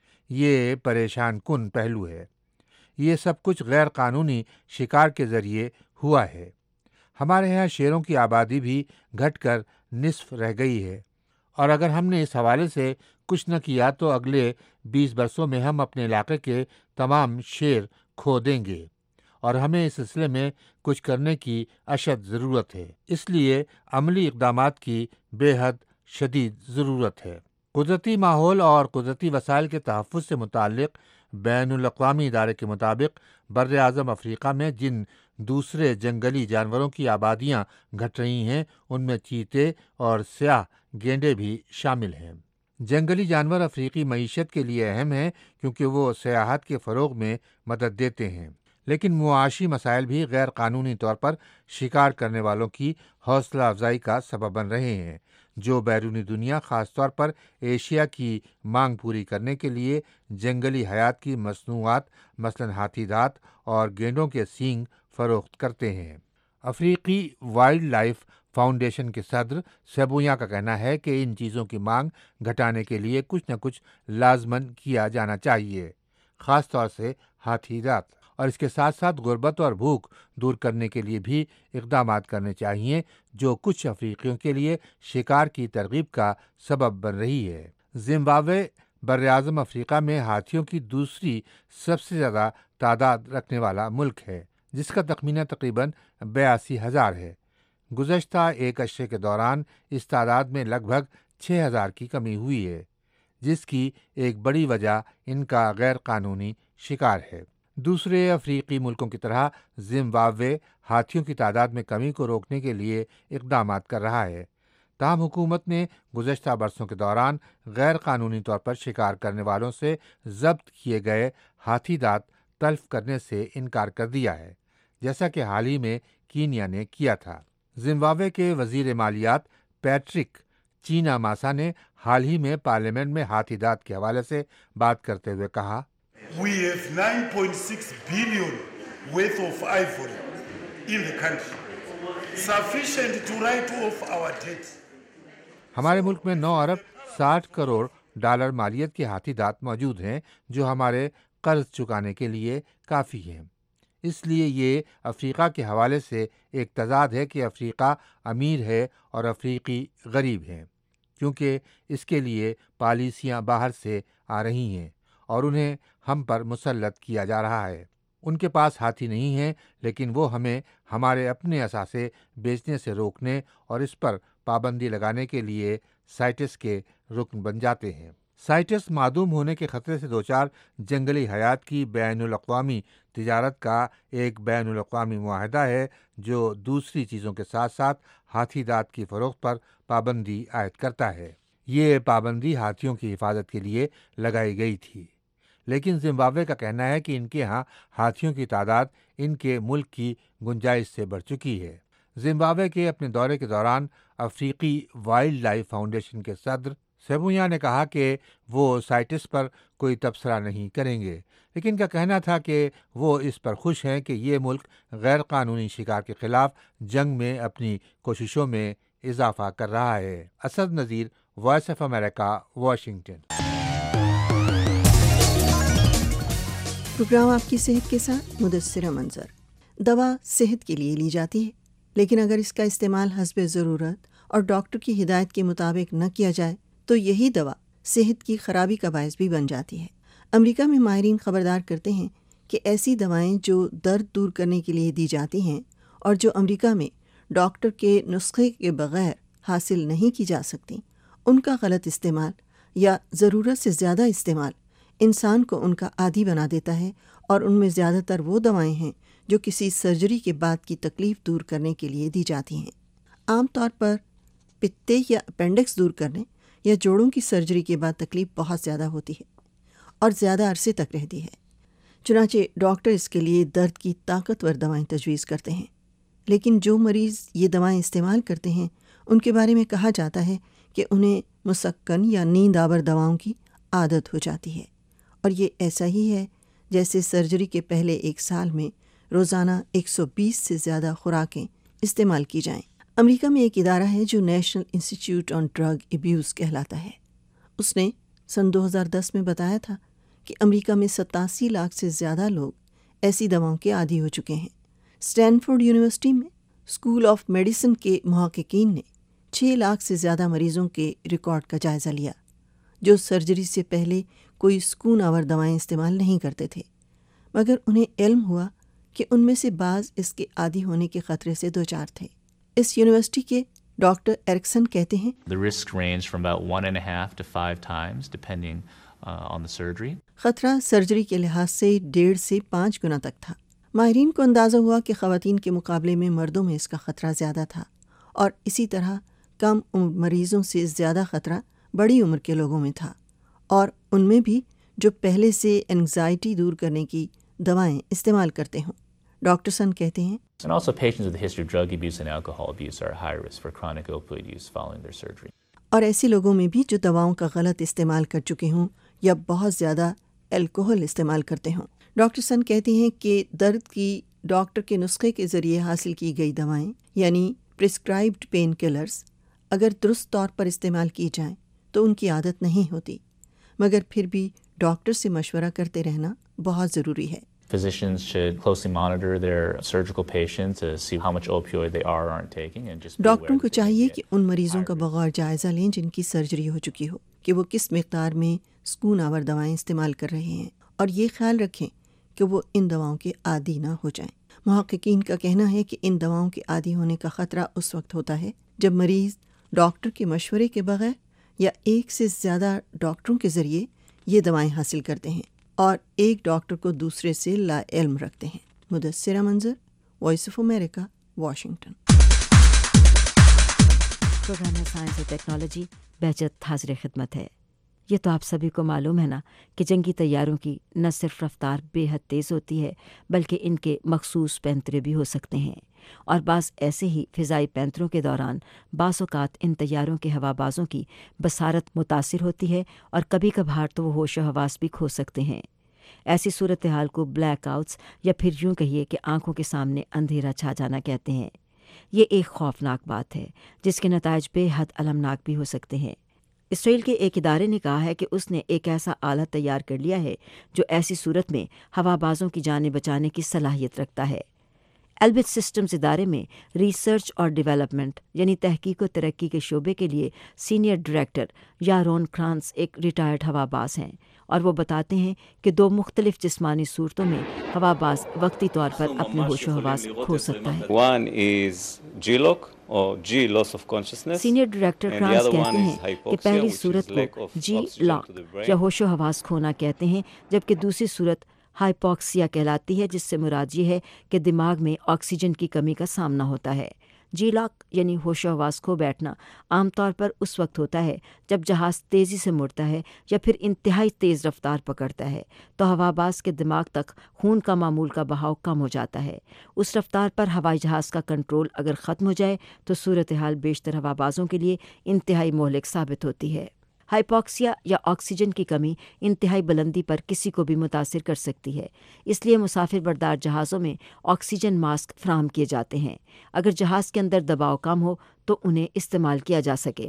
ये परेशान कुन पहलू है। ये सब कुछ गैर कानूनी शिकार के ज़रिए हुआ है। हमारे यहाँ शेरों की आबादी भी घटकर निस्फ रह गई है और अगर हमने इस हवाले से कुछ न किया तो अगले बीस बरसों में हम अपने इलाके के तमाम शेर खो देंगे और हमें इस सिलसिले में कुछ करने की अशद ज़रूरत है। इसलिए अमली इक़दामात की बेहद शदीद ज़रूरत है। कुदरती माहौल और कुदरती वसाइल के तहफ़्फ़ुज़ से मुताल्लिक़ बैनुल-अक़वामी इदारे के मुताबिक बर्र-ए-आज़म अफ्रीका में जिन दूसरे जंगली जानवरों की आबादियाँ घट रही हैं उनमें चीते और स्याह गेंडे भी शामिल हैं। जंगली जानवर अफ्रीकी मईशत के लिए अहम हैं क्योंकि वो सयाहत के फ़रोग़ में मदद देते हैं, लेकिन मुआशी मसाइल भी गैर कानूनी तौर पर शिकार करने वालों की हौसला अफजाई का सबब बन रहे हैं, जो बैरूनी दुनिया ख़ास तौर पर एशिया की मांग पूरी करने के लिए जंगली हयात की मसनूआत मसलन हाथी दांत और गेंडों के सींग फ़रोख्त करते हैं। अफ्रीकी वाइल्ड लाइफ फाउंडेशन के सदर सेबोया का कहना है कि इन चीज़ों की मांग घटाने के लिए कुछ न कुछ लाजमन किया जाना चाहिए, ख़ास तौर से हाथी दांत, और इसके साथ साथ गुर्बत और भूख दूर करने के लिए भी इक़दामात करने चाहिए, जो कुछ अफ्रीकियों के लिए शिकार की तरगीब का सबब बन रही है। जिम्बाब्वे बर्र-ए-आज़म अफ्रीका में हाथियों की दूसरी सबसे ज़्यादा तादाद रखने वाला मुल्क है, जिसका तखमीना तकरीबन बयासी हज़ार है। गुज़श्ता एक अशरे के दौरान इस तादाद में लगभग छः हज़ार की कमी हुई है, जिसकी एक बड़ी वजह इनका गैर कानूनी शिकार है। दूसरे अफ्रीकी मुल्कों की तरह जिम्बाब्वे हाथियों की तादाद में कमी को रोकने के लिए इक़दामात कर रहा है। ताहम हुकूमत ने गुज़श्ता बरसों के दौरान गैर कानूनी तौर पर शिकार करने वालों से ज़ब्त किए गए हाथी दांत तल्फ करने से इनकार कर दिया है, जैसा कि हाल ही में कीनिया ने किया था। जिम्बाब्वे के वज़ीर मालियात पैट्रिक चीनामासा ने हाल ही में पार्लियामेंट में हाथी दांत के हवाले से बात करते हुए कहा, We have nine point six billion worth of ivory in the country, sufficient to write off our debt. हमारे मुल्क में नौ अरब साठ करोड़ डॉलर मालियत के हाथी दांत मौजूद हैं, जो हमारे कर्ज चुकाने के लिए काफ़ी हैं। इसलिए ये अफ्रीका के हवाले से एक तजाद है कि अफ्रीका अमीर है और अफ्रीकी गरीब हैं, क्योंकि इसके लिए पॉलिसियाँ बाहर से आ रही हैं और उन्हें हम पर मुसल्लत किया जा रहा है। उनके पास हाथी नहीं है, लेकिन वो हमें हमारे अपने असासे बेचने से रोकने और इस पर पाबंदी लगाने के लिए साइटेस के रुकन बन जाते हैं। سائٹس معدوم ہونے کے خطرے سے دوچار جنگلی حیات کی بین الاقوامی تجارت کا ایک بین الاقوامی معاہدہ ہے جو دوسری چیزوں کے ساتھ ساتھ ہاتھی دانت کی فروخت پر پابندی عائد کرتا ہے۔ یہ پابندی ہاتھیوں کی حفاظت کے لیے لگائی گئی تھی، لیکن زمبابوے کا کہنا ہے کہ ان کے ہاں ہاتھیوں کی تعداد ان کے ملک کی گنجائش سے بڑھ چکی ہے۔ زمبابوے کے اپنے دورے کے دوران افریقی وائلڈ لائف فاؤنڈیشن کے صدر سیبویا نے کہا کہ وہ سائٹس پر کوئی تبصرہ نہیں کریں گے، لیکن ان کا کہنا تھا کہ وہ اس پر خوش ہیں کہ یہ ملک غیر قانونی شکار کے خلاف جنگ میں اپنی کوششوں میں اضافہ کر رہا ہے۔ Asad Nazir, voice of America, Washington. Programme آپ کی صحت کے ساتھ مدثرہ منظر۔ دوا صحت کے لیے لی جاتی ہے، لیکن اگر اس کا استعمال حسب ضرورت اور ڈاکٹر کی ہدایت کے مطابق نہ کیا جائے تو یہی دوا صحت کی خرابی کا باعث بھی بن جاتی ہے۔ امریکہ میں ماہرین خبردار کرتے ہیں کہ ایسی دوائیں جو درد دور کرنے کے لیے دی جاتی ہیں اور جو امریکہ میں ڈاکٹر کے نسخے کے بغیر حاصل نہیں کی جا سکتی، ان کا غلط استعمال یا ضرورت سے زیادہ استعمال انسان کو ان کا عادی بنا دیتا ہے، اور ان میں زیادہ تر وہ دوائیں ہیں جو کسی سرجری کے بعد کی تکلیف دور کرنے کے لیے دی جاتی ہیں۔ عام طور پر پتے یا اپینڈکس دور کرنے یا جوڑوں کی سرجری کے بعد تکلیف بہت زیادہ ہوتی ہے اور زیادہ عرصے تک رہتی ہے، چنانچہ ڈاکٹر اس کے لیے درد کی طاقتور دوائیں تجویز کرتے ہیں۔ لیکن جو مریض یہ دوائیں استعمال کرتے ہیں ان کے بارے میں کہا جاتا ہے کہ انہیں مسکن یا نیند آور دواؤں کی عادت ہو جاتی ہے، اور یہ ایسا ہی ہے جیسے سرجری کے پہلے ایک سال میں روزانہ ایک سو بیس سے زیادہ خوراکیں استعمال کی جائیں۔ امریکہ میں ایک ادارہ ہے جو national institute on drug abuse کہلاتا ہے۔ اس نے سن دو ہزار دس میں بتایا تھا کہ امریکہ میں ستاسی لاکھ سے زیادہ لوگ ایسی دواؤں کے عادی ہو چکے ہیں۔ اسٹینفورڈ یونیورسٹی میں اسکول آف میڈیسن کے محققین نے چھ لاکھ سے زیادہ مریضوں کے ریکارڈ کا جائزہ لیا جو سرجری سے پہلے کوئی سکون آور دوائیں استعمال نہیں کرتے تھے، مگر انہیں علم ہوا کہ ان میں سے بعض اس کے عادی ہونے کے خطرے سے دوچار تھے۔ اس یونیورسٹی کے ڈاکٹر ایرکسن کہتے ہیں The risk ranged from about one and a half to five times depending uh, on the surgery. خطرہ سرجری کے لحاظ سے ڈیڑھ سے پانچ گنا تک تھا۔ ماہرین کو اندازہ ہوا کہ خواتین کے مقابلے میں مردوں میں اس کا خطرہ زیادہ تھا، اور اسی طرح کم عمر مریضوں سے زیادہ خطرہ بڑی عمر کے لوگوں میں تھا، اور ان میں بھی جو پہلے سے انگزائٹی دور کرنے کی دوائیں استعمال کرتے ہوں۔ ڈاکٹر سن کہتے ہیں And also patients with a history of drug abuse and alcohol abuse are at high risk for chronic opioid use following their surgery. اور ایسے لوگوں میں بھی جو دواؤں کا غلط استعمال کر چکے ہوں یا بہت زیادہ الکوہل استعمال کرتے ہوں۔ ڈاکٹر سن کہتے ہیں کہ درد کی ڈاکٹر کے نسخے کے ذریعے حاصل کی گئی دوائیں یعنی پرسکرائبڈ پین کلرز اگر درست طور پر استعمال کی جائیں تو ان کی عادت نہیں ہوتی، مگر پھر بھی ڈاکٹر سے مشورہ کرتے رہنا بہت ضروری ہے۔ Physicians should closely monitor their surgical patients to see how much opioid they are or aren't taking and just be aware ڈاکٹروں کو چاہیے کہ ان مریضوں کا بغور جائزہ لیں جن کی سرجری ہو چکی ہو کہ وہ کس مقدار میں سکون آور دوائیں استعمال کر رہے ہیں، اور یہ خیال رکھیں کہ وہ ان دواؤں کے عادی نہ ہو جائیں۔ محققین کا کہنا ہے کہ ان دواؤں کے عادی ہونے کا خطرہ اس وقت ہوتا ہے جب مریض ڈاکٹر کے مشورے کے بغیر یا ایک سے زیادہ ڈاکٹروں کے ذریعے یہ دوائیں حاصل کرتے ہیں اور ایک ڈاکٹر کو دوسرے سے لا علم رکھتے ہیں۔ Mudassira Manzar, voice of America, Washington. Programme science اور ٹیکنالوجی بہجت حاضر خدمت ہے۔ یہ تو آپ سبھی کو معلوم ہے نا کہ جنگی طیاروں کی نہ صرف رفتار بے حد تیز ہوتی ہے بلکہ ان کے مخصوص پینترے بھی ہو سکتے ہیں، اور بعض ایسے ہی فضائی پینتروں کے دوران بعض اوقات ان طیاروں کے ہوا بازوں کی بصارت متاثر ہوتی ہے اور کبھی کبھار تو وہ ہوش و حواس بھی کھو سکتے ہیں۔ ایسی صورتحال کو بلیک آؤٹس یا پھر یوں کہیے کہ آنکھوں کے سامنے اندھیرا چھا جانا کہتے ہیں۔ یہ ایک خوفناک بات ہے جس کے نتائج بے حد المناک بھی ہو سکتے ہیں۔ اسرائیل کے ایک ادارے نے کہا ہے کہ اس نے ایک ایسا آلہ تیار کر لیا ہے جو ایسی صورت میں ہوا بازوں کی جانیں بچانے کی صلاحیت رکھتا ہے۔ ایلبٹ سسٹمز ادارے میں ریسرچ اور ڈیولپمنٹ یعنی تحقیق و ترقی کے شعبے کے لیے سینئر ڈائریکٹر یارون کرانس ایک ریٹائرڈ ہوا باز ہیں، اور وہ بتاتے ہیں کہ دو مختلف جسمانی صورتوں میں ہوا باز وقتی طور پر اپنے ہوش و حواس کھو سکتا ہے۔ One is G-lock senior director Kranz کہتے ہیں کہ پہلی صورت کو جی لاک یا ہوش و حواس کھونا کہتے ہیں، جبکہ دوسری صورت ہائپوکسیا کہلاتی ہے، جس سے مراد یہ ہے کہ دماغ میں آکسیجن کی کمی کا سامنا ہوتا ہے۔ جی لاک یعنی ہوش و حواس کھو بیٹھنا عام طور پر اس وقت ہوتا ہے جب جہاز تیزی سے مڑتا ہے یا پھر انتہائی تیز رفتار پکڑتا ہے تو ہواباز کے دماغ تک خون کا معمول کا بہاؤ کم ہو جاتا ہے۔ اس رفتار پر ہوائی جہاز کا کنٹرول اگر ختم ہو جائے تو صورتحال بیشتر ہوابازوں کے لیے انتہائی مہلک ثابت ہوتی ہے۔ ہائپوکسیا یا آکسیجن کی کمی انتہائی بلندی پر کسی کو بھی متاثر کر سکتی ہے، اس لیے مسافر بردار جہازوں میں آکسیجن ماسک فراہم کیے جاتے ہیں اگر جہاز کے اندر دباؤ کم ہو تو انہیں استعمال کیا جا سکے۔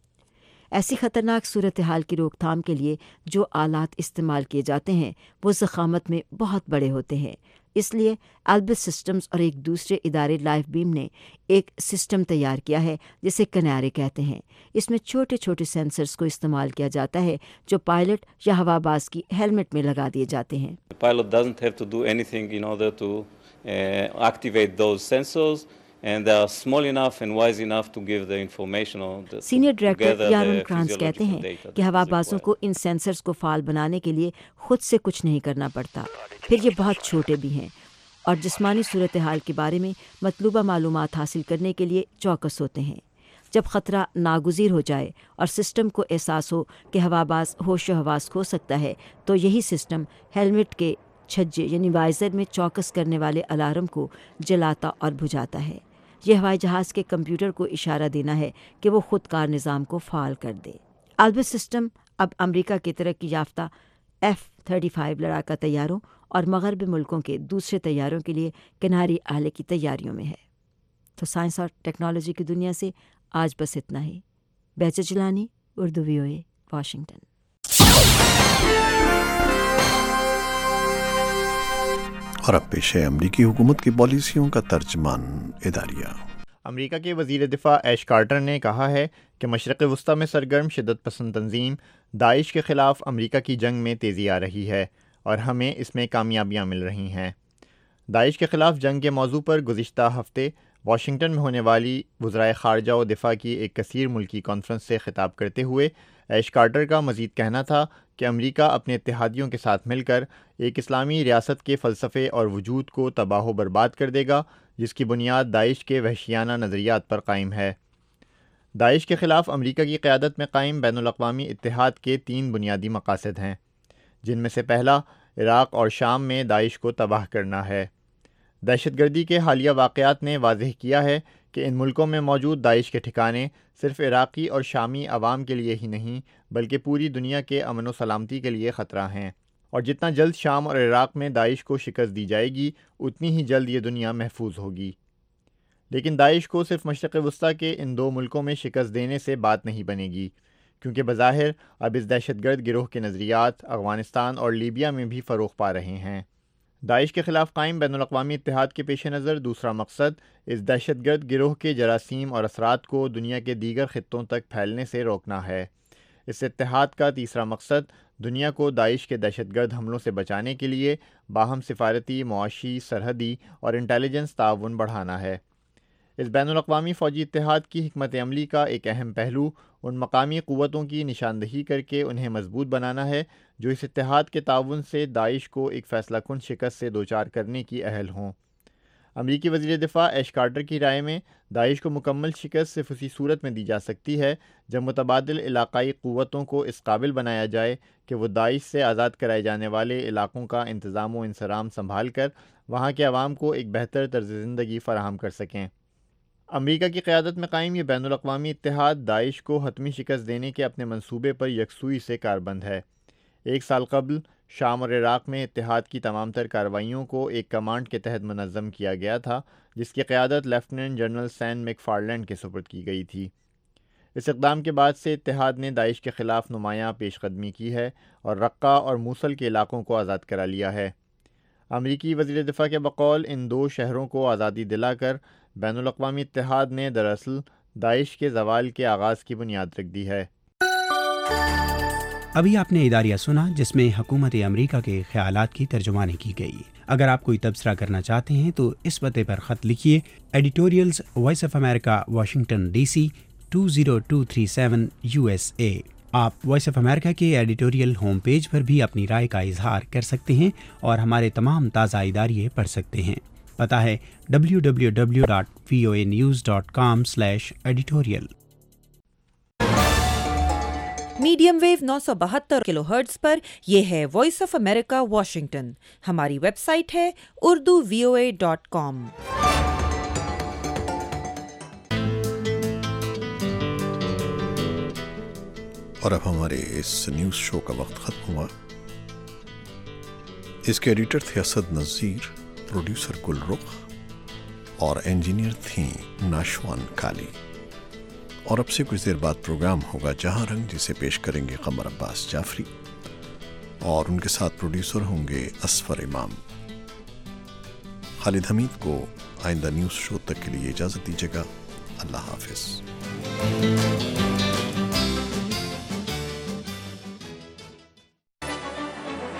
ایسی خطرناک صورتحال کی روک تھام کے لیے جو آلات استعمال کیے جاتے ہیں وہ ضخامت میں بہت بڑے ہوتے ہیں، اس لیے البس سسٹمز اور ایک دوسرے ادارے لائف بیم نے ایک سسٹم تیار کیا ہے جسے کنارے کہتے ہیں۔ اس میں چھوٹے چھوٹے سینسرز کو استعمال کیا جاتا ہے جو پائلٹ یا ہواباز کی ہیلمٹ میں لگا دیے جاتے ہیں۔ Pilot doesn't have to do anything in order to uh, activate those sensors. And they are small enough and wise enough to give the information on the senior director Yaron Kranz کہتے ہیں کہ ہوابازوں کو ان censors کو فعال بنانے کے لیے خود سے کچھ نہیں کرنا پڑتا، پھر یہ بہت چھوٹے بھی ہیں اور جسمانی صورتحال کے بارے میں مطلوبہ معلومات حاصل کرنے کے لیے چوکس ہوتے ہیں۔ جب خطرہ ناگزیر ہو جائے اور سسٹم کو احساس ہو کہ ہواباز ہوش و حواس کھو سکتا ہے تو یہی سسٹم ہیلمٹ کے چھجے یعنی وائزر میں چوکس کرنے والے الارم کو جلاتا اور بجھاتا ہے۔ یہ ہوائی جہاز کے کمپیوٹر کو اشارہ دینا ہے کہ وہ خود کار نظام کو فعال کر دے۔ البس سسٹم اب امریکہ کے ترقی یافتہ ایف تھرٹی فائیو لڑاکا طیاروں اور مغربی ملکوں کے دوسرے طیاروں کے لیے کناری آلے کی تیاریوں میں ہے۔ تو سائنس اور ٹیکنالوجی کی دنیا سے آج بس اتنا ہی۔ Behjat Jilani, Urdu V O A, Washington. اور اب پیش ہے امریکی حکومت کی پالیسیوں کا ترجمان اداریہ۔ امریکہ کے وزیر دفاع ایش کارٹر نے کہا ہے کہ مشرق وسطی میں سرگرم شدت پسند تنظیم داعش کے خلاف امریکہ کی جنگ میں تیزی آ رہی ہے اور ہمیں اس میں کامیابیاں مل رہی ہیں۔ داعش کے خلاف جنگ کے موضوع پر گزشتہ ہفتے واشنگٹن میں ہونے والی وزرائے خارجہ و دفاع کی ایک کثیر ملکی کانفرنس سے خطاب کرتے ہوئے ایش کارٹر کا مزید کہنا تھا کہ امریکہ اپنے اتحادیوں کے ساتھ مل کر ایک اسلامی ریاست کے فلسفے اور وجود کو تباہ و برباد کر دے گا جس کی بنیاد داعش کے وحشیانہ نظریات پر قائم ہے۔ داعش کے خلاف امریکہ کی قیادت میں قائم بین الاقوامی اتحاد کے تین بنیادی مقاصد ہیں، جن میں سے پہلا عراق اور شام میں داعش کو تباہ کرنا ہے۔ دہشت گردی کے حالیہ واقعات نے واضح کیا ہے کہ ان ملکوں میں موجود داعش کے ٹھکانے صرف عراقی اور شامی عوام کے لیے ہی نہیں بلکہ پوری دنیا کے امن و سلامتی کے لیے خطرہ ہیں، اور جتنا جلد شام اور عراق میں داعش کو شکست دی جائے گی اتنی ہی جلد یہ دنیا محفوظ ہوگی۔ لیکن داعش کو صرف مشرق وسطی کے ان دو ملکوں میں شکست دینے سے بات نہیں بنے گی، کیونکہ بظاہر اب اس دہشت گرد گروہ کے نظریات افغانستان اور لیبیا میں بھی فروغ پا رہے ہیں۔ داعش کے خلاف قائم بین الاقوامی اتحاد کے پیش نظر دوسرا مقصد اس دہشت گرد گروہ کے جراثیم اور اثرات کو دنیا کے دیگر خطوں تک پھیلنے سے روکنا ہے۔ اس اتحاد کا تیسرا مقصد دنیا کو داعش کے دہشت گرد حملوں سے بچانے کے لیے باہم سفارتی، معاشی، سرحدی اور انٹیلیجنس تعاون بڑھانا ہے۔ اس بین الاقوامی فوجی اتحاد کی حکمت عملی کا ایک اہم پہلو ان مقامی قوتوں کی نشاندہی کر کے انہیں مضبوط بنانا ہے جو اس اتحاد کے تعاون سے داعش کو ایک فیصلہ کن شکست سے دوچار کرنے کی اہل ہوں۔ امریکی وزیر دفاع ایش کارٹر کی رائے میں داعش کو مکمل شکست صرف اسی صورت میں دی جا سکتی ہے جب متبادل علاقائی قوتوں کو اس قابل بنایا جائے کہ وہ داعش سے آزاد کرائے جانے والے علاقوں کا انتظام و انصرام سنبھال کر وہاں کے عوام کو ایک بہتر طرز زندگی فراہم کر سکیں۔ امریکہ کی قیادت میں قائم یہ بین الاقوامی اتحاد داعش کو حتمی شکست دینے کے اپنے منصوبے پر یکسوئی سے کاربند ہے۔ ایک سال قبل شام اور عراق میں اتحاد کی تمام تر کارروائیوں کو ایک کمانڈ کے تحت منظم کیا گیا تھا جس کی قیادت lieutenant general Sean McFarland کے سپرد کی گئی تھی۔ اس اقدام کے بعد سے اتحاد نے داعش کے خلاف نمایاں پیش قدمی کی ہے اور رقہ اور موصل کے علاقوں کو آزاد کرا لیا ہے۔ امریکی وزیر دفاع کے بقول ان دو شہروں کو آزادی دلا کر بین الاقوامی اتحاد نے دراصل داعش کے زوال کے آغاز کی بنیاد رکھ دی ہے۔ ابھی آپ نے اداریہ سنا جس میں حکومت امریکہ کے خیالات کی ترجمانی کی گئی. اگر آپ کوئی تبصرہ کرنا چاہتے ہیں تو اس پتے پر خط لکھیے: editorials voice of America, Washington D C two zero two three seven U S A. آپ وائس آف امریکہ کے ایڈیٹوریل ہوم پیج پر بھی اپنی رائے کا اظہار کر سکتے ہیں اور ہمارے تمام تازہ اداریے پڑھ سکتے ہیں. پتہ ہے W W W dot V O A news dot com slash editorial. Medium wave نو سو بہتر کلو ہرٹز پر یہ ہے وائس آف امریکہ واشنگٹن. ہماری ویب سائٹ ہے اردو وی او اے ڈاٹ کام. اور اب ہمارے اس نیوز شو کا وقت ختم ہوا. اس کے ایڈیٹر تھے اسد نذیر، پروڈیوسر گل رخ اور انجینئر تھیں ناشوان کالی. اور اب سے کچھ دیر بعد پروگرام ہوگا جہاں رنگ، جسے پیش کریں گے قمر عباس جعفری اور ان کے ساتھ پروڈیوسر ہوں گے اسفر امام. خالد حمید کو آئندہ نیوز شو تک کے لیے اجازت دیجیے گا. اللہ حافظ.